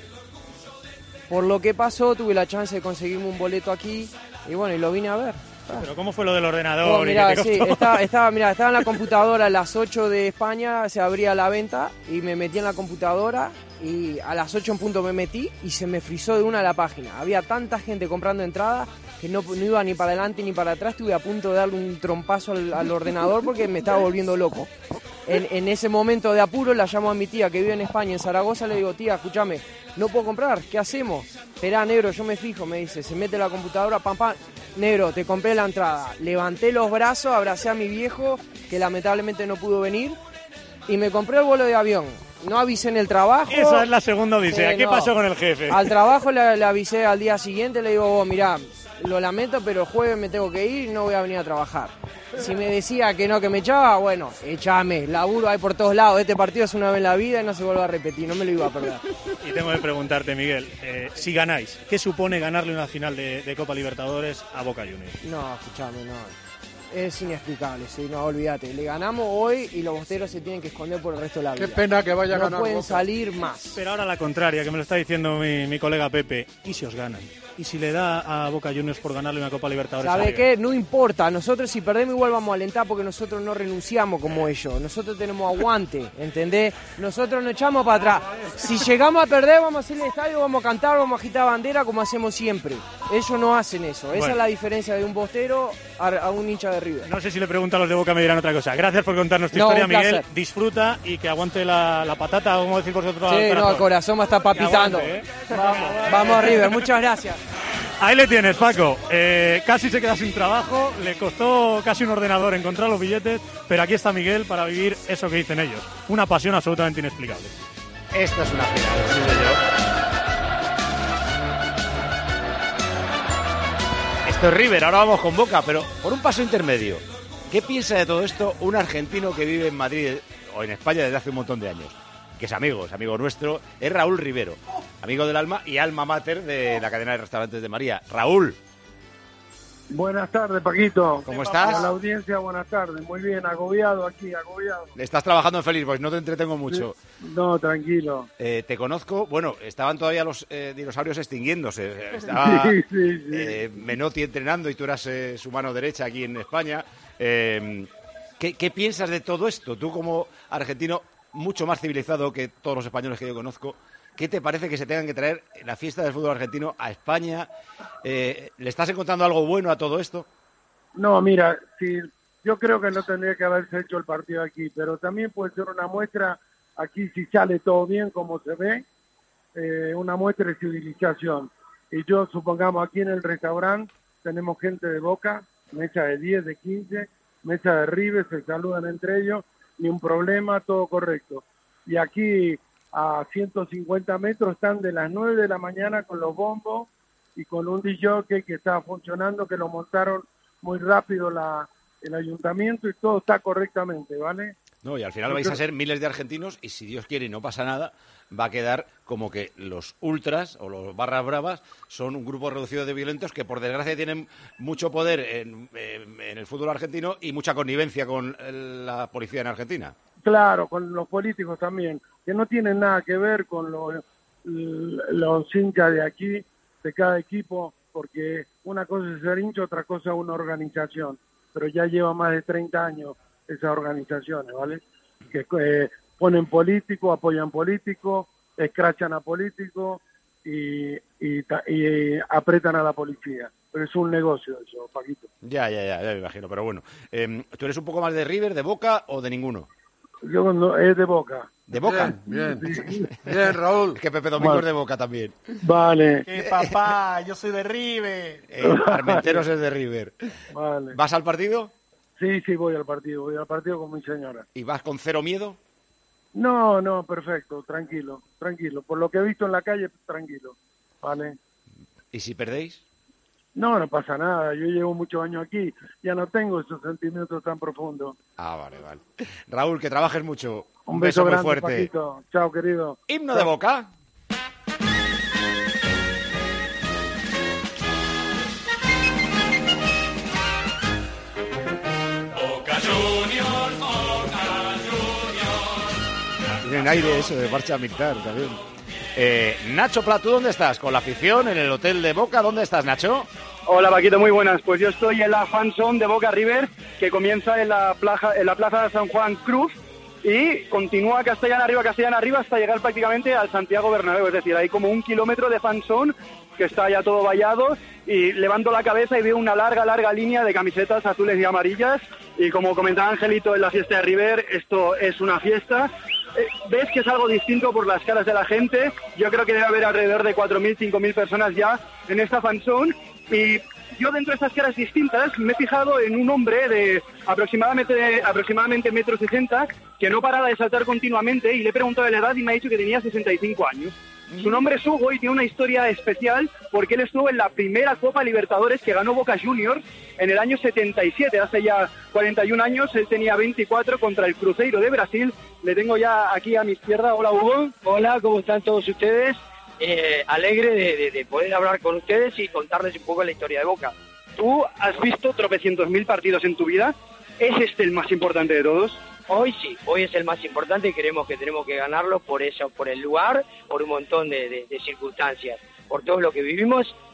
por lo que pasó, tuve la chance de conseguirme un boleto aquí, y bueno, y lo vine a ver. ¿Pero cómo fue lo del ordenador? Mirá, sí, estaba en la computadora a las 8 de España, se abría la venta, y me metí en la computadora, y a las 8 en punto me metí, y se me frizó de una la página. Había tanta gente comprando entradas, que no iba ni para adelante ni para atrás, estuve a punto de darle un trompazo al ordenador porque me estaba volviendo loco. En ese momento de apuro la llamo a mi tía que vive en España, en Zaragoza, le digo, tía, escúchame, no puedo comprar, ¿qué hacemos? Esperá, negro, yo me fijo, me dice, se mete la computadora, pam, negro, te compré la entrada. Levanté los brazos, abracé a mi viejo, que lamentablemente no pudo venir, y me compré el vuelo de avión. No avisé en el trabajo. Esa es la segunda odisea. ¿Qué pasó con el jefe? Al trabajo le avisé al día siguiente, le digo, mirá, lo lamento, pero el jueves me tengo que ir y no voy a venir a trabajar. Si me decía que no, que me echaba, bueno, échame, laburo hay por todos lados. Este partido es una vez en la vida y no se vuelve a repetir, no me lo iba a perder. Y tengo que preguntarte, Miguel, si ganáis, ¿qué supone ganarle una final de Copa Libertadores a Boca Juniors? No, escuchame, no. Es inexplicable, sí, no, olvídate. Le ganamos hoy y los bosteros se tienen que esconder por el resto de la vida. Qué pena que vaya a ganar No pueden Boca. salir más. Pero ahora la contraria, que me lo está diciendo mi colega Pepe. ¿Y si os ganan? y si le da a Boca Juniors por ganarle una Copa Libertadores. ¿Sabe qué? No importa, nosotros si perdemos igual vamos a alentar porque nosotros no renunciamos como ellos, nosotros tenemos aguante, ¿entendés? Nosotros no echamos para atrás. Si llegamos a perder vamos a hacer el estadio, vamos a cantar, vamos a agitar bandera como hacemos siempre. Ellos no hacen eso, esa es la diferencia de un bostero a un hincha de River. No sé si le pregunto a los de Boca, me dirán otra cosa. Gracias por contarnos tu historia, Miguel. Disfruta y que aguante la patata, como decir vosotros. Sí, el corazón me está papitando. Vamos River, muchas gracias. Ahí le tienes, Paco. Casi se queda sin trabajo, le costó casi un ordenador encontrar los billetes, pero aquí está Miguel para vivir eso que dicen ellos. Una pasión absolutamente inexplicable. Esta es una final, sí señor. Esto es River, ahora vamos con Boca, pero por un paso intermedio. ¿Qué piensa de todo esto un argentino que vive en Madrid o en España desde hace un montón de años? Que es amigo nuestro, es Raúl Rivero, amigo del alma y alma mater de la cadena de restaurantes de María. Raúl. Buenas tardes, Paquito. ¿Cómo estás? A la audiencia, buenas tardes. Muy bien, agobiado aquí, agobiado. Estás trabajando en Feliz Boys, no te entretengo mucho. No, tranquilo. Te conozco, bueno, estaban todavía los dinosaurios extinguiéndose. Estaba sí. Menotti entrenando y tú eras su mano derecha aquí en España. ¿Qué piensas de todo esto? Tú como argentino, mucho más civilizado que todos los españoles que yo conozco, ¿qué te parece que se tengan que traer la fiesta del fútbol argentino a España? ¿Le estás encontrando algo bueno a todo esto? No, mira, yo creo que no tendría que haberse hecho el partido aquí, pero también puede ser una muestra, aquí si sale todo bien como se ve, una muestra de civilización. Y yo, supongamos, aquí en el restaurante tenemos gente de Boca, mesa de 10, de 15, mesa de River, se saludan entre ellos, ni un problema, todo correcto. Y aquí a 150 metros están de las 9 de la mañana con los bombos y con un DJ que está funcionando, que lo montaron muy rápido el ayuntamiento y todo está correctamente, ¿vale? No, y al final vais a ser miles de argentinos y si Dios quiere y no pasa nada, va a quedar como que los ultras o los barras bravas son un grupo reducido de violentos que por desgracia tienen mucho poder en el fútbol argentino y mucha connivencia con la policía en Argentina. Claro, con los políticos también, que no tienen nada que ver con los hinchas de aquí, de cada equipo, porque una cosa es ser hincha, otra cosa es una organización, pero ya lleva más de 30 años esas organizaciones, ¿vale? Que ponen políticos, apoyan políticos, escrachan a políticos y apretan a la policía. Pero es un negocio eso, Paquito. Ya me imagino, pero bueno. ¿Tú eres un poco más de River, de Boca o de ninguno? Yo no, es de Boca. ¿De Boca? Bien. Bien, Raúl. Que Pepe Domingo es de Boca también. Vale. Que papá, yo soy de River. Armenteros es de River. Vale. ¿Vas al partido? Sí, voy al partido con mi señora. ¿Y vas con cero miedo? No, perfecto, tranquilo. Por lo que he visto en la calle, tranquilo, ¿vale? ¿Y si perdéis? No pasa nada, yo llevo muchos años aquí, ya no tengo esos sentimientos tan profundos. Ah, vale. Raúl, que trabajes mucho. Un beso muy grande, fuerte. Paquito. Chao, querido. Himno de Boca. Tienen aire eso de marcha militar también. Nacho Pla, ¿tú dónde estás? ¿Con la afición en el hotel de Boca? ¿Dónde estás, Nacho? Hola, Paquito, muy buenas. Pues yo estoy en la fanzone de Boca River, que comienza en la plaza de San Juan Cruz y continúa Castellana arriba hasta llegar prácticamente al Santiago Bernabéu. Es decir, hay como 1 kilómetro de fanzone que está ya todo vallado y levanto la cabeza y veo una larga línea de camisetas azules y amarillas. Y como comentaba Angelito en la fiesta de River, esto es una fiesta. Ves que es algo distinto por las caras de la gente. Yo creo que debe haber alrededor de 4.000, 5.000 personas ya en esta fanzone. Y yo dentro de estas caras distintas me he fijado en un hombre de aproximadamente 1,60 m que no paraba de saltar continuamente y le he preguntado de la edad y me ha dicho que tenía 65 años. Su nombre es Hugo y tiene una historia especial porque él estuvo en la primera Copa Libertadores que ganó Boca Juniors en el año 77, hace ya 41 años. Él tenía 24 contra el Cruzeiro de Brasil. Le tengo ya aquí a mi izquierda. Hola, Hugo. Hola, ¿cómo están todos ustedes? Alegre de poder hablar con ustedes y contarles un poco la historia de Boca. Tú has visto tropecientos mil partidos en tu vida. ¿Es este el más importante de todos? Hoy sí, hoy es el más importante y creemos que tenemos que ganarlo por eso, por el lugar, por un montón de circunstancias, por todo lo que vivimos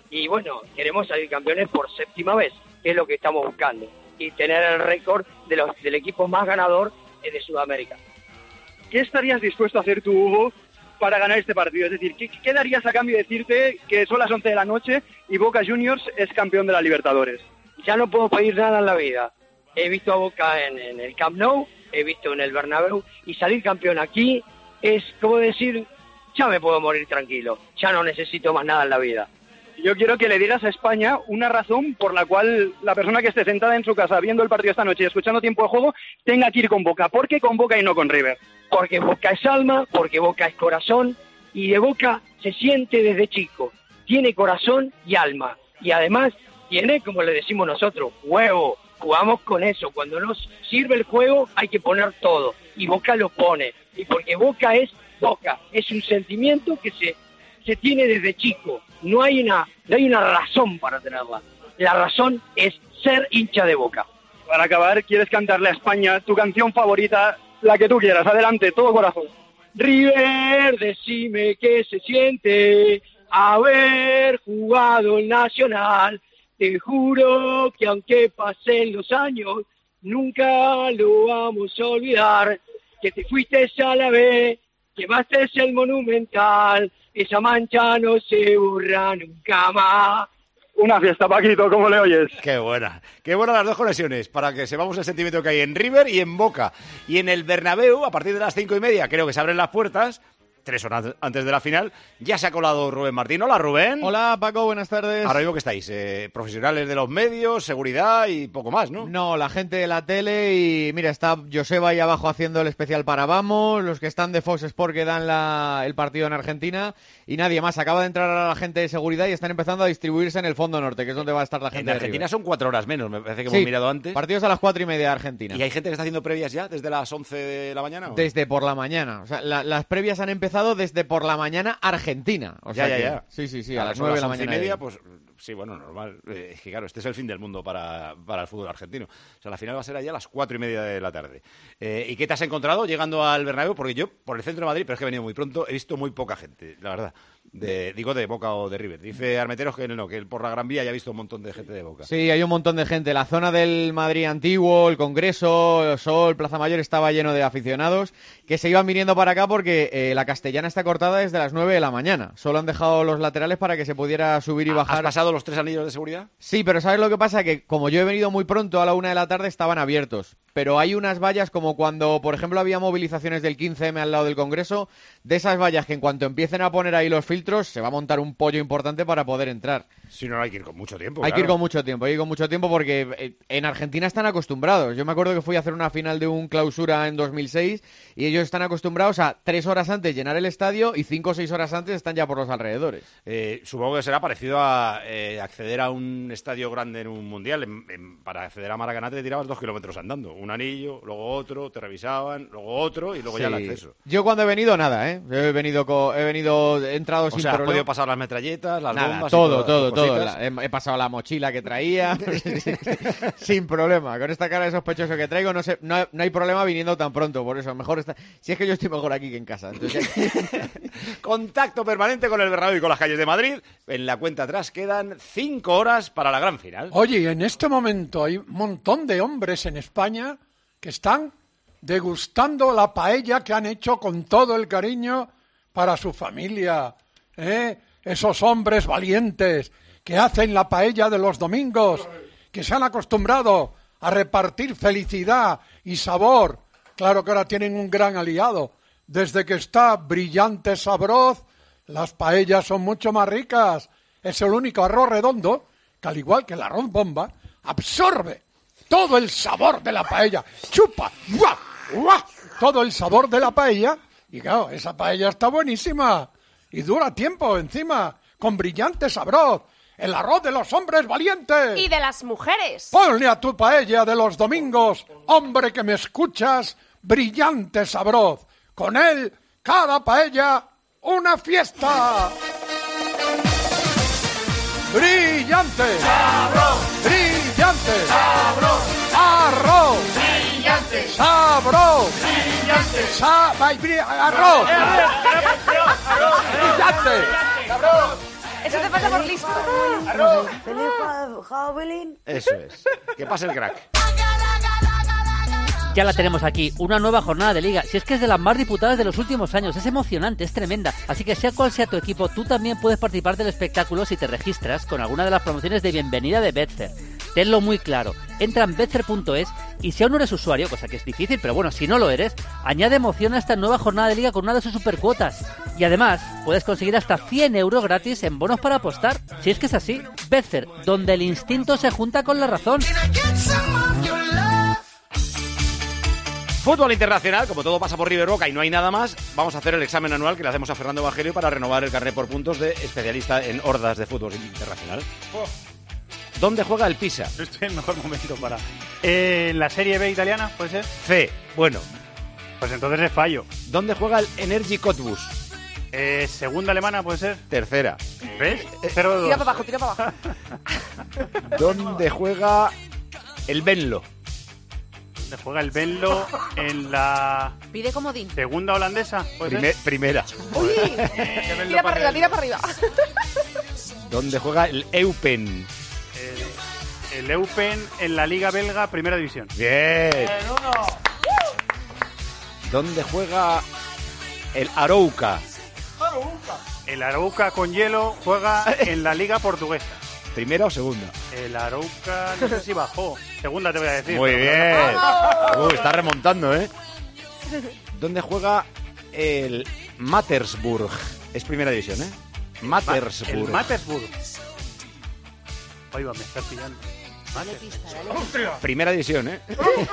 y bueno, queremos salir campeones por 7ª vez, que es lo que estamos buscando, y tener el récord del equipo más ganador de Sudamérica. ¿Qué estarías dispuesto a hacer tú, Hugo, para ganar este partido? Es decir, ¿qué darías a cambio de decirte que son las 11 de la noche y Boca Juniors es campeón de la Libertadores? Ya no puedo pedir nada en la vida. He visto a Boca en el Camp Nou, he visto en el Bernabéu, y salir campeón aquí es como decir, ya me puedo morir tranquilo, ya no necesito más nada en la vida. Yo quiero que le digas a España una razón por la cual la persona que esté sentada en su casa viendo el partido esta noche y escuchando Tiempo de Juego tenga que ir con Boca. ¿Por qué con Boca y no con River? Porque Boca es alma, porque Boca es corazón, y de Boca se siente desde chico. Tiene corazón y alma, y además tiene, como le decimos nosotros, huevo. Jugamos con eso. Cuando nos sirve el juego hay que poner todo, y Boca lo pone. Y porque Boca, es un sentimiento que se tiene desde chico. No hay una razón para tenerla. La razón es ser hincha de Boca. Para acabar, ¿quieres cantarle a España tu canción favorita, la que tú quieras? Adelante, todo corazón. River, decime qué se siente haber jugado el Nacional. Te juro que aunque pasen los años, nunca lo vamos a olvidar. Que te fuiste a la B, quemaste el Monumental, esa mancha no se borra nunca más. Una fiesta, Paquito, ¿cómo le oyes? Qué buena las dos conexiones, para que sepamos el sentimiento que hay en River y en Boca. Y en el Bernabéu, a partir de las 5:30, creo que se abren las puertas, 3 horas antes de la final, ya se ha colado Rubén Martín. Hola, Rubén. Hola, Paco, buenas tardes. Ahora mismo que estáis, profesionales de los medios, seguridad y poco más, ¿no? No, la gente de la tele y mira, está Joseba ahí abajo haciendo el especial para Vamos, los que están de Fox Sport que dan el partido en Argentina y nadie más. Acaba de entrar a la gente de seguridad y están empezando a distribuirse en el fondo norte, que es donde va a estar la gente. En Argentina son 4 horas menos, me parece que sí, hemos mirado antes. Partidos a las 4:30 de Argentina. ¿Y hay gente que está haciendo previas ya desde las 11 de la mañana? ¿o? Desde por la mañana. O sea, las previas han empezado desde por la mañana Argentina. O sea ya. Sí, a las 9 de la mañana. 11:30, pues sí, bueno, normal. Es que claro, este es el fin del mundo para el fútbol argentino. O sea, la final va a ser allá a las 4:30 de la tarde. ¿Y qué te has encontrado llegando al Bernabéu? Porque yo, por el centro de Madrid, pero es que he venido muy pronto, he visto muy poca gente, la verdad. Digo de Boca o de River. Dice Armenteros que no, que por la Gran Vía ya ha visto un montón de gente de Boca. Sí, hay un montón de gente. La zona del Madrid antiguo, el Congreso, Sol, Plaza Mayor, estaba lleno de aficionados que se iban viniendo para acá porque la Castellana está cortada desde las 9 de la mañana. Solo han dejado los laterales para que se pudiera subir y bajar. ¿Has pasado los 3 anillos de seguridad? Sí, pero ¿sabes lo que pasa? Que como yo he venido muy pronto, a la 1 de la tarde estaban abiertos. Pero hay unas vallas como cuando, por ejemplo, había movilizaciones del 15M al lado del Congreso, de esas vallas que en cuanto empiecen a poner ahí los filtros, se va a montar un pollo importante para poder entrar. Si no, hay que ir con mucho tiempo. Hay que ir con mucho tiempo porque en Argentina están acostumbrados. Yo me acuerdo que fui a hacer una final de un clausura en 2006 y ellos están acostumbrados a 3 horas antes llenar el estadio y 5 o 6 horas antes están ya por los alrededores. Supongo que será parecido a acceder a un estadio grande en un mundial. Para acceder a Maracaná te tirabas 2 kilómetros andando. Un anillo, luego otro, te revisaban, luego otro y luego ya el acceso. Yo cuando he venido nada, he entrado sin problema. ¿Has podido pasar las metralletas, las bombas? Todo. He pasado la mochila que traía sin problema. Con esta cara de sospechoso que traigo no hay problema viniendo tan pronto. Por eso mejor si es que yo estoy mejor aquí que en casa. Entonces... Contacto permanente con el Bernabéu y con las calles de Madrid. En la cuenta atrás quedan 5 horas para la gran final. Oye, en este momento hay un montón de hombres en España que están degustando la paella que han hecho con todo el cariño para su familia. Esos hombres valientes que hacen la paella de los domingos, que se han acostumbrado a repartir felicidad y sabor. Claro que ahora tienen un gran aliado. Desde que está Brillante Sabroz, las paellas son mucho más ricas. Es el único arroz redondo que, al igual que el arroz bomba, absorbe todo el sabor de la paella. Chupa, ¡guau! ¡Guau! Todo el sabor de la paella. Y claro, esa paella está buenísima. Y dura tiempo encima, con Brillante Sabroz. El arroz de los hombres valientes. Y de las mujeres. Ponle a tu paella de los domingos, hombre que me escuchas, Brillante Sabroz. Con él, cada paella, una fiesta. Brillante. Sabroz. Brillante. Sabroz. Arroz. Brillante. Sabroz. Brillante. Arroz. Brillante. Eso te pasa por listo. listo. Eso es. Que pase el crack. Ya la tenemos aquí, una nueva jornada de Liga. Si es que es de las más disputadas de los últimos años, es emocionante, es tremenda. Así que sea cual sea tu equipo, tú también puedes participar del espectáculo si te registras con alguna de las promociones de bienvenida de Betfair. Tenlo muy claro, entra en betfair.es y si aún no eres usuario, cosa que es difícil, pero bueno, si no lo eres, añade emoción a esta nueva jornada de Liga con una de sus supercuotas. Y además, puedes conseguir hasta 100 euros gratis en bonos para apostar. Si es que es así, Betfair, donde el instinto se junta con la razón. Fútbol internacional, como todo pasa por River Boca y no hay nada más, vamos a hacer el examen anual que le hacemos a Fernando Evangelio para renovar el carnet por puntos de especialista en hordas de fútbol internacional. ¿Dónde juega el Pisa? Estoy en el mejor momento para... ¿En la Serie B italiana, puede ser? C. Bueno. Pues entonces es fallo. ¿Dónde juega el Energy Cottbus? Segunda alemana, puede ser. Tercera. ¿Ves? 0-2. Tira para abajo, tira para abajo. ¿Dónde juega el Venlo? ¿Dónde juega el Venlo? En la... Pide comodín. Segunda holandesa, puede ser. Primera. Uy, tira para arriba, tira para arriba. ¿Dónde juega el Eupen? El Eupen en la Liga Belga, Primera División. Bien. ¿Dónde juega el Arouca? El Arouca con hielo juega en la Liga Portuguesa. ¿Primera o segunda? El Arouca, no sé si bajó. Segunda te voy a decir. Muy bien. Está remontando, ¿eh? ¿Dónde juega el Mattersburg? Es Primera División, ¿eh? Mattersburg. El Mattersburg. Oiga, me estás pillando. Primera División, ¿eh?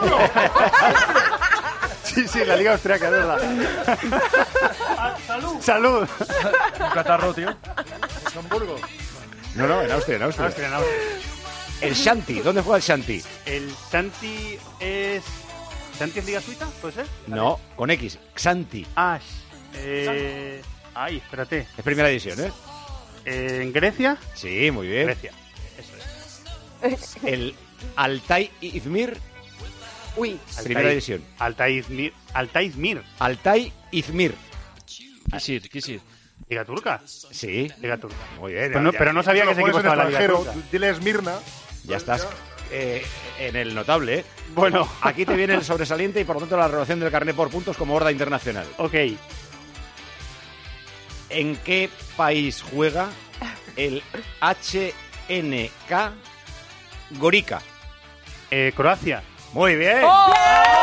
Sí, la Liga Austriaca, es verdad. ¡Salud! ¡Salud! Un catarro, tío. ¿En Hamburgo? No, en Austria. El Shanti, ¿dónde juega el Shanti? El Shanti es... ¿Shanti es Liga Suiza? ¿Puede ser? No, con X, Xanti. Ay, espérate. Es Primera División, ¿eh? ¿En Grecia? Sí, muy bien. Grecia, eso es. El Altay Izmir. Uy. Primera División. Altay Izmir. Altay Izmir. Kisir. ¿Liga turca? Sí. Liga turca. Muy bien. Pero no sabía que ese equipo estaba en la Liga turca. Dile Esmirna. Ya estás en el notable, ¿eh? Bueno. Aquí te viene el sobresaliente y por lo tanto la renovación del carnet por puntos como horda internacional. Ok. ¿En qué país juega el HNK Gorica? Croacia. Muy bien. ¡Oh!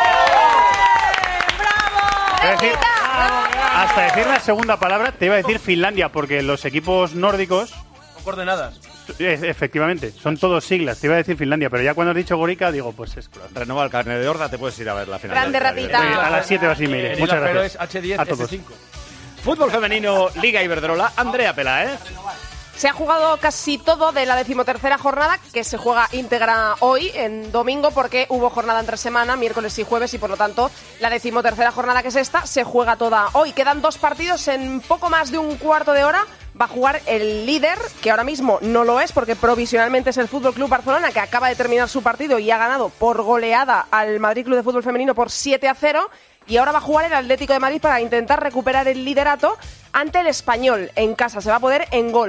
¡Bravo! Hasta decir la segunda palabra te iba a decir Finlandia, porque los equipos nórdicos... Con coordenadas. Efectivamente, son todos siglas. Te iba a decir Finlandia, pero ya cuando has dicho Gorica, digo, pues es Croacia. Renova el carnet de horda, te puedes ir a ver la final. Grande ratita. A las 7 o así me iré. Muchas gracias. Es H10, a todos. S5. Fútbol femenino, Liga Iberdrola, Andrea Peláez. Se ha jugado casi todo de la 13ª jornada, que se juega íntegra hoy, en domingo, porque hubo jornada entre semana, miércoles y jueves, y por lo tanto la 13ª jornada, que es esta, se juega toda hoy. Quedan 2 partidos en poco más de un cuarto de hora. Va a jugar el líder, que ahora mismo no lo es, porque provisionalmente es el Fútbol Club Barcelona, que acaba de terminar su partido y ha ganado por goleada al Madrid Club de Fútbol Femenino por 7-0. Y ahora va a jugar el Atlético de Madrid para intentar recuperar el liderato ante el Español en casa. Se va a poder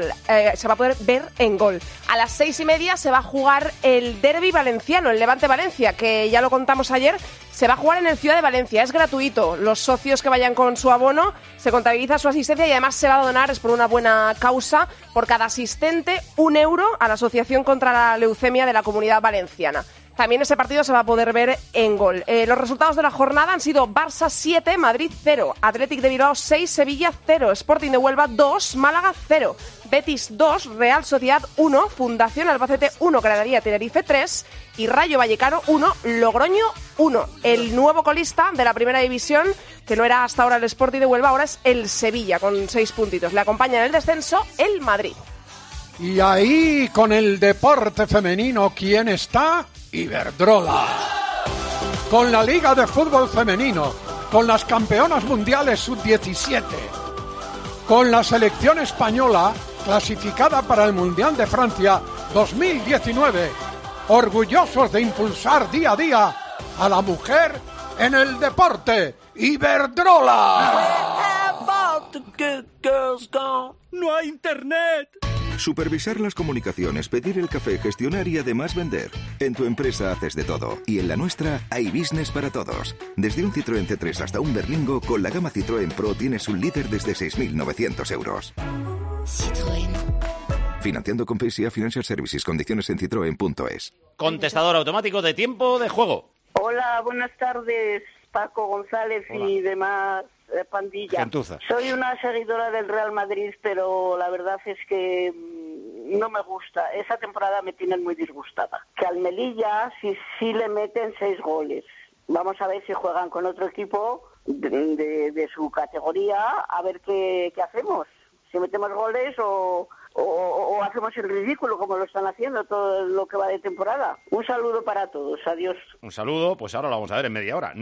ver en gol. A las 6:30 se va a jugar el derbi valenciano, el Levante-Valencia, que ya lo contamos ayer. Se va a jugar en el Ciudad de Valencia. Es gratuito. Los socios que vayan con su abono, se contabiliza su asistencia y además se va a donar, es por una buena causa, por cada asistente, 1 euro a la Asociación contra la Leucemia de la Comunidad Valenciana. También ese partido se va a poder ver en gol. Los resultados de la jornada han sido Barça 7, Madrid 0, Athletic de Bilbao 6, Sevilla 0, Sporting de Huelva 2, Málaga 0, Betis 2, Real Sociedad 1, Fundación Albacete 1, Granadilla Tenerife 3 y Rayo Vallecano 1, Logroño 1. El nuevo colista de la primera división, que no era hasta ahora el Sporting de Huelva, ahora es el Sevilla con 6 puntitos. Le acompaña en el descenso el Madrid. Y ahí, con el deporte femenino, ¿quién está? Iberdrola. Con la Liga de Fútbol Femenino, con las campeonas mundiales sub-17, con la selección española clasificada para el Mundial de Francia 2019, orgullosos de impulsar día a día a la mujer en el deporte. ¡Iberdrola! No hay internet. Supervisar las comunicaciones, pedir el café, gestionar y además vender. En tu empresa haces de todo. Y en la nuestra hay business para todos. Desde un Citroën C3 hasta un Berlingo, con la gama Citroën Pro tienes un líder desde 6.900 euros. Citroën. Financiando con PSA Financial Services. Condiciones en citroen.es. Contestador automático de tiempo de juego. Hola, buenas tardes, Paco González. Hola. Y demás pandilla. Gentuza. Soy una seguidora del Real Madrid, pero la verdad es que no me gusta. Esa temporada me tienen muy disgustada. Que al Melilla sí le meten 6 goles. Vamos a ver si juegan con otro equipo de su categoría, a ver qué hacemos. Si metemos goles o hacemos el ridículo como lo están haciendo todo lo que va de temporada. Un saludo para todos, adiós. Un saludo, pues ahora lo vamos a ver en media hora.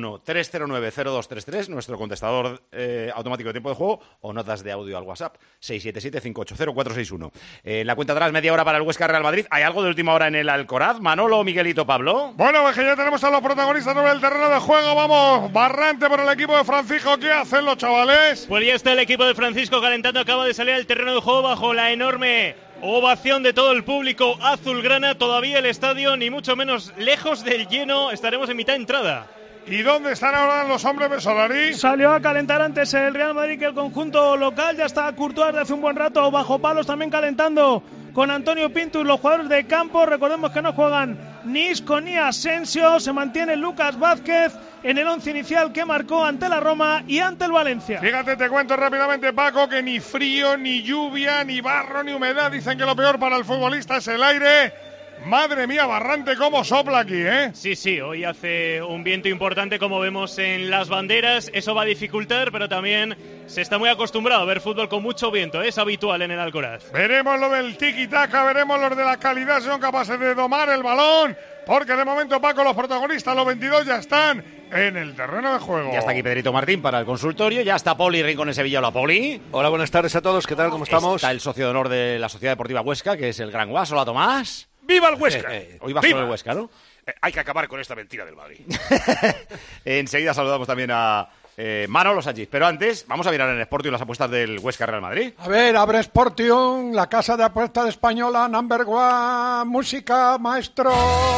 913090233, nuestro contestador automático de tiempo de juego, o notas de audio al WhatsApp, 677-580-461. En la cuenta atrás, media hora para el Huesca Real Madrid. ¿Hay algo de última hora en el Alcoraz? Manolo, Miguelito, Pablo. Bueno, pues que ya tenemos a los protagonistas sobre el terreno de juego. Vamos, Barrante por el equipo de Francisco. ¿Qué hacen los chavales? Pues ya está el equipo de Francisco calentando. Acaba de salir al terreno de juego bajo la enorme ovación de todo el público azulgrana. Todavía el estadio ni mucho menos lejos del lleno. Estaremos en mitad de entrada. ¿Y dónde están ahora los hombres de Solari? Salió a calentar antes el Real Madrid que el conjunto local. Ya está Courtois de hace un buen rato bajo palos también calentando con Antonio Pintus. Los jugadores de campo, recordemos que no juegan ni Isco ni Asensio. Se mantiene Lucas Vázquez en el 11 inicial que marcó ante la Roma y ante el Valencia. Fíjate, te cuento rápidamente, Paco, que ni frío, ni lluvia, ni barro, ni humedad. Dicen que lo peor para el futbolista es el aire. Madre mía, Barrante, cómo sopla aquí, ¿eh? Sí, hoy hace un viento importante, como vemos en las banderas. Eso va a dificultar, pero también se está muy acostumbrado a ver fútbol con mucho viento. Es habitual en el Alcoraz. Veremos lo del tiki-taka, veremos los de la calidad, si son capaces de domar el balón. Porque de momento, Paco, los protagonistas, los 22, ya están en el terreno de juego. Ya está aquí Pedrito Martín para el consultorio. Ya está Poli Rincón en Sevilla. Hola, Poli. Hola, buenas tardes a todos. ¿Qué tal? ¿Cómo estamos? Está el socio de honor de la Sociedad Deportiva Huesca, que es el Gran Guas. Hola, Tomás. ¡Viva el Huesca! Hoy vas con el Huesca, ¿no? Hay que acabar con esta mentira del Madrid. Enseguida saludamos también a Manolo Sánchez. Pero antes, vamos a mirar en Sportium las apuestas del Huesca Real Madrid. A ver, abre Sportium, la casa de apuestas española, number one, música, maestro.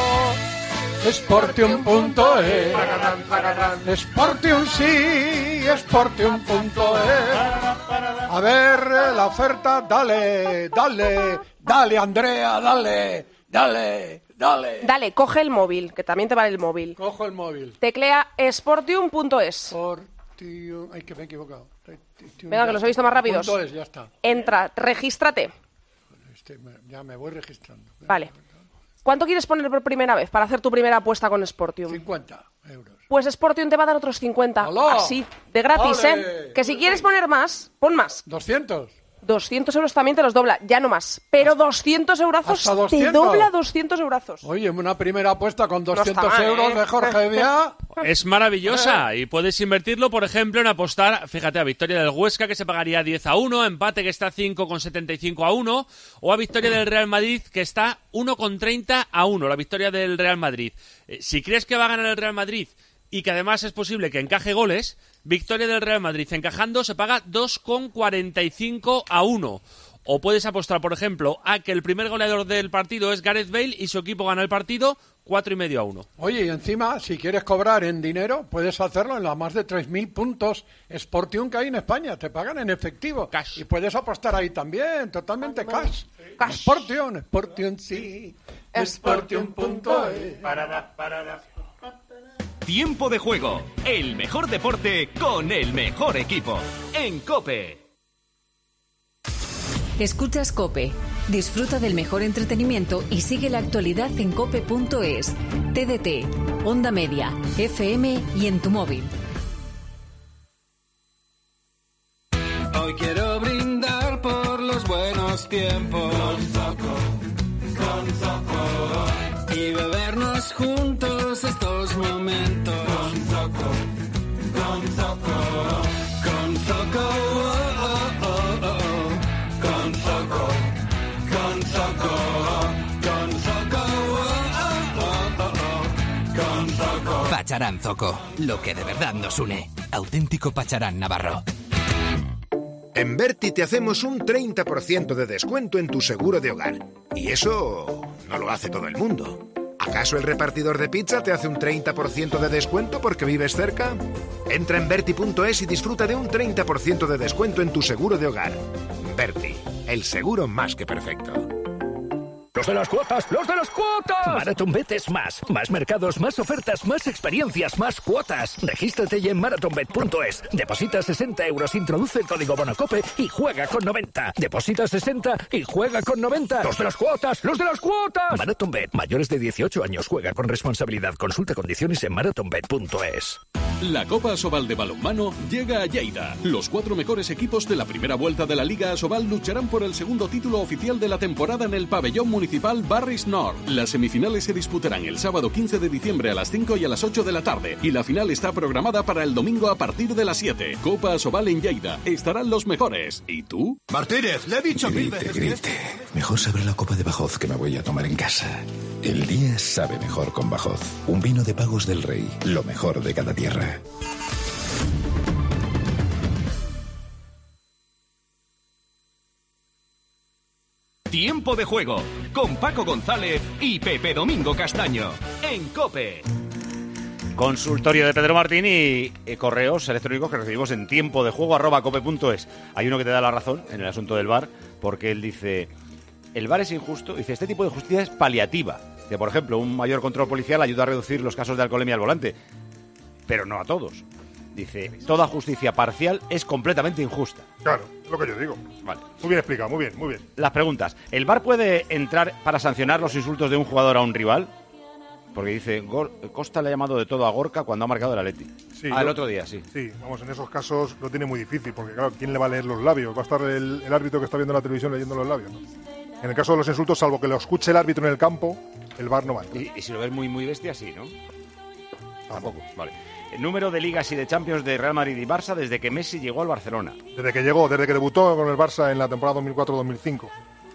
Sportium.es. Sportium sí, Sportium.es. A ver, la oferta, dale, Andrea, dale. Dale, coge el móvil, que también te vale el móvil. Cojo el móvil. Teclea Sportium.es. Sportium, ay, que me he equivocado. Venga, que los he visto más rápidos. .es, ya está. Entra, regístrate. Ya me voy registrando. Vale. ¿Cuánto quieres poner por primera vez para hacer tu primera apuesta con Sportium? 50 euros. Pues Sportium te va a dar otros 50. ¡Hola! Así, de gratis, ¡Ole! ¿eh? Que si quieres poner más, pon más. 200. 200 euros también te los dobla, ya no más. Pero 200 eurazos ¿Hasta 200? te dobla 200 eurazos. Oye, una primera apuesta con 200 no mal, euros de Jorge Vía. Es maravillosa y puedes invertirlo, por ejemplo, en apostar, fíjate, a victoria del Huesca, que se pagaría 10-1, empate que está 5,75-1, o a victoria del Real Madrid, que está 1,30-1, la victoria del Real Madrid. Si crees que va a ganar el Real Madrid y que además es posible que encaje goles, victoria del Real Madrid encajando se paga 2,45-1. O puedes apostar, por ejemplo, a que el primer goleador del partido es Gareth Bale y su equipo gana el partido 4,5-1. Oye, y encima, si quieres cobrar en dinero, puedes hacerlo en las más de 3.000 puntos Sportium que hay en España. Te pagan en efectivo. Cash. Y puedes apostar ahí también, totalmente cash. Sportium sí. Sportium.es. Tiempo de juego, el mejor deporte con el mejor equipo. En COPE. Escuchas COPE. Disfruta del mejor entretenimiento y sigue la actualidad en cope.es, TDT, Onda Media, FM y en tu móvil. Hoy quiero brindar por los buenos tiempos. Con Zoco. Y bebernos juntos estos momentos. Con Zoco. Con Zoco. Con Zoco. Con Zoco. Con Zoco. Con Zoco. Con Zoco. Pacharán Zoco, lo que de verdad nos une. Auténtico Pacharán navarro. En Berti te hacemos un 30% de descuento en tu seguro de hogar. Y eso no lo hace todo el mundo. ¿Acaso el repartidor de pizza te hace un 30% de descuento porque vives cerca? Entra en Berti.es y disfruta de un 30% de descuento en tu seguro de hogar. Berti, el seguro más que perfecto. ¡Los de las cuotas! ¡Los de las cuotas! MarathonBet es más. Más mercados, más ofertas, más experiencias, más cuotas. Regístrate ya en marathonbet.es. Deposita 60 euros, introduce el código BONOCOPE y juega con 90. Deposita 60 y juega con 90. ¡Los de las cuotas! ¡Los de las cuotas! MarathonBet. Mayores de 18 años. Juega con responsabilidad. Consulta condiciones en marathonbet.es. La Copa Asobal de balonmano llega a Lleida. Los 4 mejores equipos de la primera vuelta de la Liga Asobal lucharán por el segundo título oficial de la temporada en el pabellón municipal Barris Nord. Las semifinales se disputarán el sábado 15 de diciembre a las 5 y a las 8 de la tarde y la final está programada para el domingo a partir de las 7. Copa Asobal en Lleida. Estarán los mejores. ¿Y tú? Martínez, le he dicho mil veces. Grite. Mejor saber la copa de Bajoz que me voy a tomar en casa. El día sabe mejor con Bajoz. Un vino de Pagos del Rey. Lo mejor de cada tierra. Tiempo de juego con Paco González y Pepe Domingo Castaño en COPE. Consultorio de Pedro Martín y correos electrónicos que recibimos en tiempodejuego@cope.es. Hay uno que te da la razón en el asunto del VAR, porque él dice, el VAR es injusto. Dice, este tipo de justicia es paliativa. Que, por ejemplo, un mayor control policial ayuda a reducir los casos de alcoholemia al volante, pero no a todos. Dice, toda justicia parcial es completamente injusta. Claro, es lo que yo digo. Vale. Muy bien explicado, muy bien, muy bien. Las preguntas. ¿El VAR puede entrar para sancionar los insultos de un jugador a un rival? Porque dice, Costa le ha llamado de todo a Gorka cuando ha marcado el Atleti. Sí, el otro día, sí. Sí, vamos, en esos casos lo tiene muy difícil, porque claro, ¿quién le va a leer los labios? Va a estar el árbitro que está viendo la televisión leyendo los labios, ¿no? En el caso de los insultos, salvo que lo escuche el árbitro en el campo, el VAR no va a entrar. Y si lo ves muy, muy bestia, sí, ¿no? Tampoco, vale. El número de ligas y de Champions de Real Madrid y Barça desde que Messi llegó al Barcelona. Desde que debutó con el Barça en la temporada 2004-2005.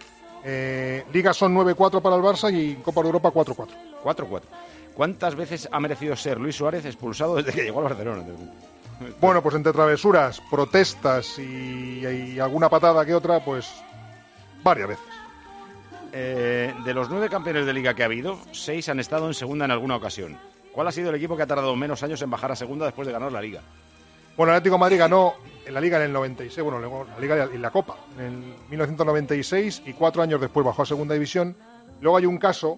Ligas son 9-4 para el Barça y Copa de Europa 4-4. 4-4. ¿Cuántas veces ha merecido ser Luis Suárez expulsado desde que llegó al Barcelona? Bueno, pues entre travesuras, protestas y alguna patada que otra, pues varias veces. De los 9 campeones de liga que ha habido, 6 han estado en segunda en alguna ocasión. ¿Cuál ha sido el equipo que ha tardado menos años en bajar a segunda después de ganar la liga? Bueno, el Atlético de Madrid ganó en la liga en el 96, bueno, la liga y la Copa en el 1996 y 4 años después bajó a segunda división. Luego hay un caso,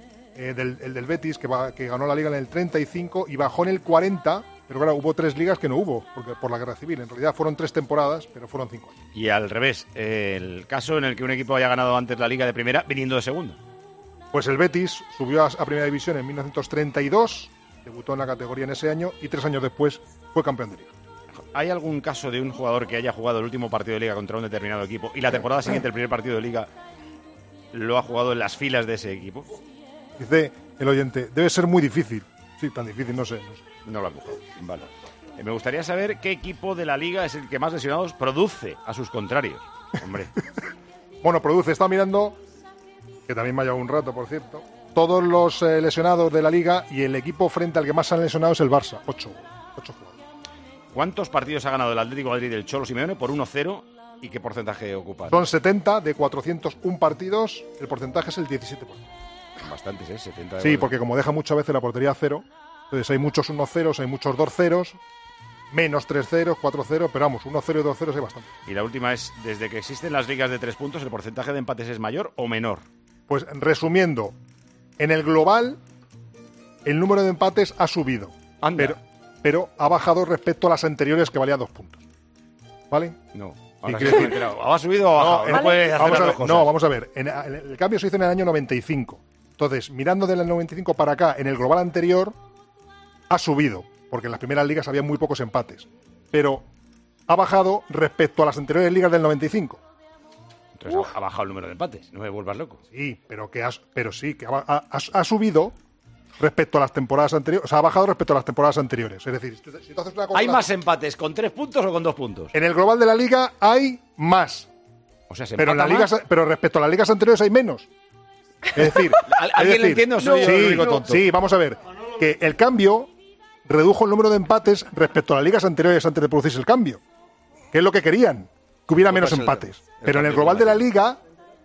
del Betis, que ganó la liga en el 35 y bajó en el 40, pero claro, hubo 3 ligas que no hubo, porque por la guerra civil. En realidad fueron 3 temporadas, pero fueron 5 años. Y al revés, el caso en el que un equipo haya ganado antes la liga de primera viniendo de segunda. Pues el Betis subió a primera división en 1932, debutó en la categoría en ese año y 3 años después fue campeón de liga. ¿Hay algún caso de un jugador que haya jugado el último partido de liga contra un determinado equipo y la temporada siguiente, el primer partido de liga, lo ha jugado en las filas de ese equipo? Dice el oyente, debe ser muy difícil. Sí, tan difícil, no sé. No lo ha jugado. Vale. Me gustaría saber qué equipo de la liga es el que más lesionados produce a sus contrarios. Hombre. Bueno, produce, está mirando, que también me ha llevado un rato, por cierto, todos los lesionados de la liga, y el equipo frente al que más han lesionado es el Barça, 8 jugadores. ¿Cuántos partidos ha ganado el Atlético de Madrid del Cholo Simeone por 1-0 y qué porcentaje ocupa? Son 70 de 401 partidos, el porcentaje es el 17%. Bastantes, ¿eh? 70 de sí, porque como deja muchas veces la portería a 0, entonces hay muchos 1-0, hay muchos 2-0, menos 3-0, 4-0, pero vamos, 1-0 y 2-0 hay bastante. Y la última es, desde que existen las ligas de 3 puntos, ¿el porcentaje de empates es mayor o menor? Pues resumiendo, en el global el número de empates ha subido, pero ha bajado respecto a las anteriores que valía 2 puntos. ¿Vale? No. ¿Ha subido o ha bajado? No, no puede hacer las dos cosas. No, vamos a ver. El cambio se hizo en el año 95. Entonces, mirando del 95 para acá, en el global anterior ha subido, porque en las primeras ligas había muy pocos empates. Pero ha bajado respecto a las anteriores ligas del 95. Entonces ha bajado el número de empates, no me vuelvas loco. Sí, pero sí, que ha subido respecto a las temporadas anteriores, o sea, ha bajado respecto a las temporadas anteriores. Es decir, si tú haces una ¿hay más empates con 3 puntos o con 2 puntos? En el global de la liga hay más. O sea, se pero, empata más. Pero respecto a las ligas anteriores hay menos. Es decir, ¿alguien lo entiende o soy yo el único tonto? Sí, vamos a ver. Que el cambio redujo el número de empates respecto a las ligas anteriores antes de producirse el cambio. Que es lo que querían. que hubiera Copa menos es empates. el Pero en el cambio global de la Liga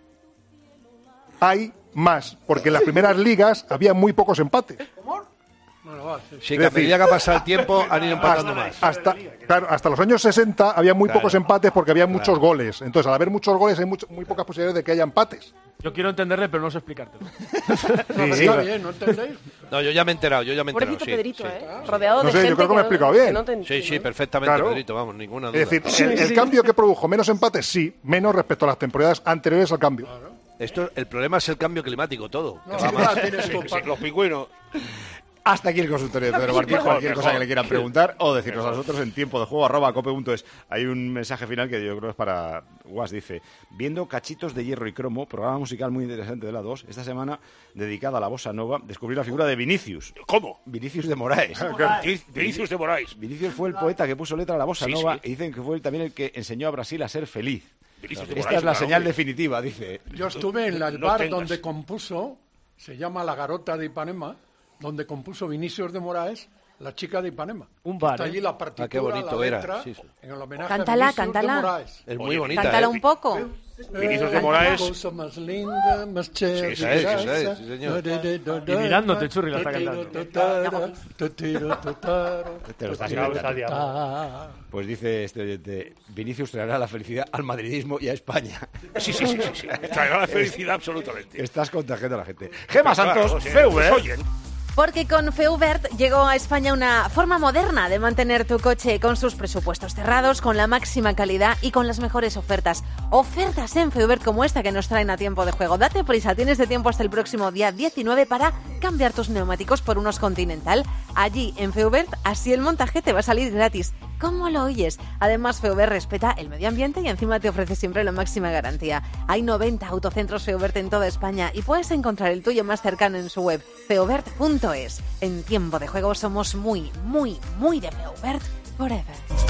hay más, porque en las primeras ligas había muy pocos empates. Sí, que a medida que ha pasado el tiempo han ido empatando más. Hasta los años 60 había muy Claro. pocos empates porque había muchos goles. Entonces, al haber muchos goles hay muy pocas posibilidades de que haya empates. Yo quiero entenderle, pero no sé explicártelo. Está bien, ¿no entendéis? No, yo ya me he enterado, Pobrecito sí, Pedrito, sí. Rodeado No de sé, yo gente creo que me he explicado bien. que no te entiende. Sí, perfectamente, Claro. Pedrito, vamos, ninguna duda. Es decir, el cambio que produjo menos empates, sí, menos respecto a las temporadas anteriores al cambio. El problema es el cambio climático, todo. No, Que va más. tienes culpa. Los pingüinos. Hasta aquí el consultorio de Pedro Martín. Cualquier cosa que le quieran preguntar o decirnos a nosotros en tiempo de juego @cope.es. Hay un mensaje final que yo creo es para Guas. Dice: viendo Cachitos de Hierro y Cromo, programa musical muy interesante de la 2, esta semana dedicada a la bossa nova, descubrí la figura de Vinicius. ¿Cómo? Vinicius de Moraes. Vinicius de Moraes. Vinicius fue el poeta que puso letra a la bossa Sí, nova sí. y dicen que fue también el que enseñó a Brasil a ser feliz. Vinicius de Esta Moraes, es la claro, señal hombre. definitiva, dice. Yo estuve en el No bar tengas. donde compuso, se llama La Garota de Ipanema, donde compuso Vinicius de Moraes, La chica de Ipanema. Un bar, Está allí la partitura, qué bonito la era, letra, sí, sí. en el homenaje Cántala, a Vinicius cántala. de Moraes. Es muy bonita. Cántala un poco. Vinicius de Moraes. Cosa más linda, más chévere. esa es, sí, señor. Y mirándote, Churri, la está cantando. Te lo estás inventando. Pues dice este oyente: Vinicius traerá la felicidad al madridismo y a España. Sí. Traerá la felicidad absolutamente. Estás contagiando a la gente. Gema Santos, FEUVER. Oyen. Porque con Feuvert llegó a España una forma moderna de mantener tu coche con sus presupuestos cerrados, con la máxima calidad y con las mejores ofertas. Ofertas en Feuvert como esta que nos traen a tiempo de juego. Date prisa, tienes de tiempo hasta el próximo día 19 para cambiar tus neumáticos por unos Continental. Allí en Feuvert, así el montaje te va a salir gratis. ¿Cómo lo oyes? Además, Feuvert respeta el medio ambiente y encima te ofrece siempre la máxima garantía. Hay 90 autocentros Feuvert en toda España y puedes encontrar el tuyo más cercano en su web, feuvert.es. En tiempo de juego somos muy, muy, muy de Feuvert forever.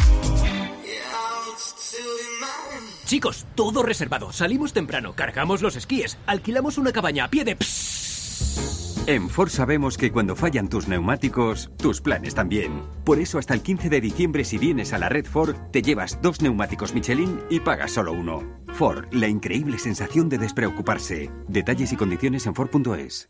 Chicos, todo reservado. Salimos temprano, cargamos los esquíes, alquilamos una cabaña a pie de... En Ford sabemos que cuando fallan tus neumáticos, tus planes también. Por eso hasta el 15 de diciembre si vienes a la red Ford, te llevas 2 neumáticos Michelin y pagas solo 1. Ford, la increíble sensación de despreocuparse. Detalles y condiciones en Ford.es.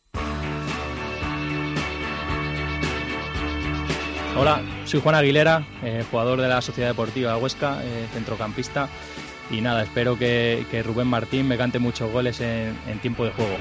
Hola, soy Juan Aguilera, jugador de la Sociedad Deportiva Huesca, centrocampista. Y nada, espero que Rubén Martín me cante muchos goles en tiempo de juego.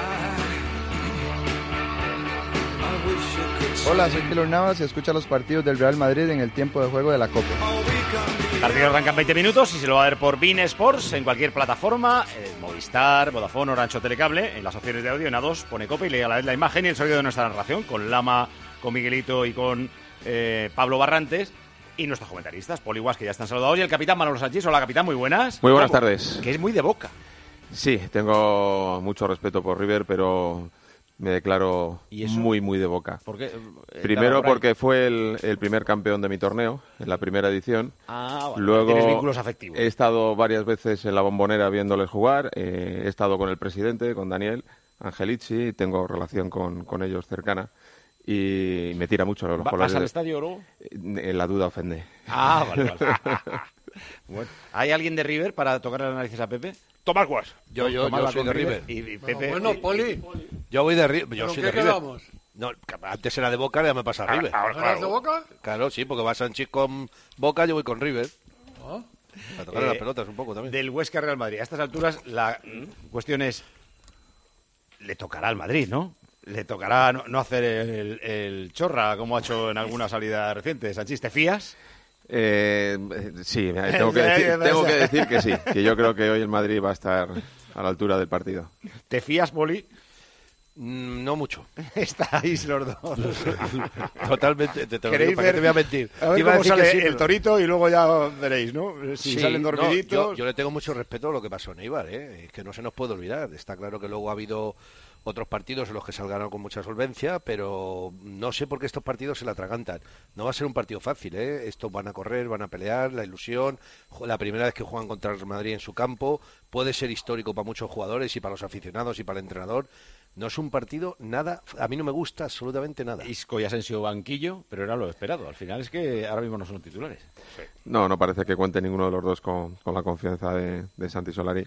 Hola, soy Keylor Navas y escucha los partidos del Real Madrid en el tiempo de juego de la Copa. El partido arranca en 20 minutos y se lo va a ver por Bein Sports en cualquier plataforma, Movistar, Vodafone, Orange o Telecable. En las opciones de audio en A2 pone Cope y lee a la vez la imagen y el sonido de nuestra narración con Lama, con Miguelito y con Pablo Barrantes. Y nuestros comentaristas, Poli Guas, que ya están saludados, y el capitán Manolo Sánchez. Hola, capitán, muy buenas. Muy buenas tardes. Que es muy de Boca. Sí, tengo mucho respeto por River, pero me declaro muy, muy de Boca. ¿Por qué? Primero porque fue el primer campeón de mi torneo, en la primera edición. Ah, vale. Luego Tienes vínculos afectivos. he estado varias veces en la Bombonera viéndoles jugar. He estado con el presidente, con Daniel Angelici, tengo relación con ellos cercana. Y me tira mucho los colores. ¿Vas al estadio luego? La duda ofende. Ah, vale. Bueno, ¿hay alguien de River para tocar las narices a Pepe? Tomás Guas. Yo soy de River. Y Pepe. Bueno, Poli. Yo voy de River. Yo ¿Pero soy qué de River. quedamos? No, antes era de Boca, ya me pasa a River. ¿Eras de Boca? Claro, sí, porque va Sánchez con Boca, yo voy con River. Ah. A tocarle las pelotas un poco también. Del Huesca Real Madrid. A estas alturas la cuestión es, le tocará al Madrid, ¿no? Le tocará no hacer el chorra como ha hecho en alguna salida reciente. Sanchís, ¿te fías? Sí, tengo que decir que sí, que yo creo que hoy el Madrid va a estar a la altura del partido. ¿Te fías, Poli? No mucho. Estáis los dos. Totalmente. Te ¿Queréis ¿para qué te voy a ver? mentir? A ver Te iba a cómo decir sale que sí, el pero- torito y luego ya veréis, ¿no? Si Sí, salen dormiditos. no, yo le tengo mucho respeto a lo que pasó en Eibar, ¿eh? Es que no se nos puede olvidar. Está claro que luego ha habido otros partidos en los que se han ganado con mucha solvencia, pero no sé por qué estos partidos se la atragantan. No va a ser un partido fácil, ¿eh? Estos van a correr, van a pelear, la ilusión, la primera vez que juegan contra el Madrid en su campo, puede ser histórico para muchos jugadores y para los aficionados y para el entrenador. No es un partido nada, a mí no me gusta absolutamente nada. Isco y Asensio banquillo, pero era lo esperado. Al final es que ahora mismo no son titulares. Sí. No parece que cuente ninguno de los dos con la confianza de Santi Solari.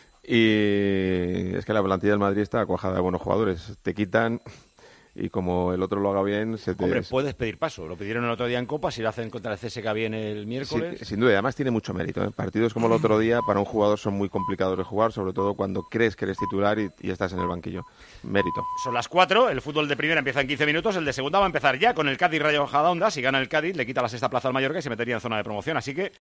Y es que la plantilla del Madrid está cuajada de buenos jugadores. Te quitan... Y como el otro lo haga bien, Hombre, puedes pedir paso. Lo pidieron el otro día en Copa, si lo hacen contra el CSKA bien el miércoles... Sí, sin duda, además tiene mucho mérito. Partidos como el otro día, para un jugador son muy complicados de jugar, sobre todo cuando crees que eres titular y estás en el banquillo. Mérito. Son las 4, el fútbol de primera empieza en 15 minutos, el de segunda va a empezar ya con el Cádiz Rayo Majadahonda. Si gana el Cádiz, le quita la sexta plaza al Mallorca y se metería en zona de promoción. Así que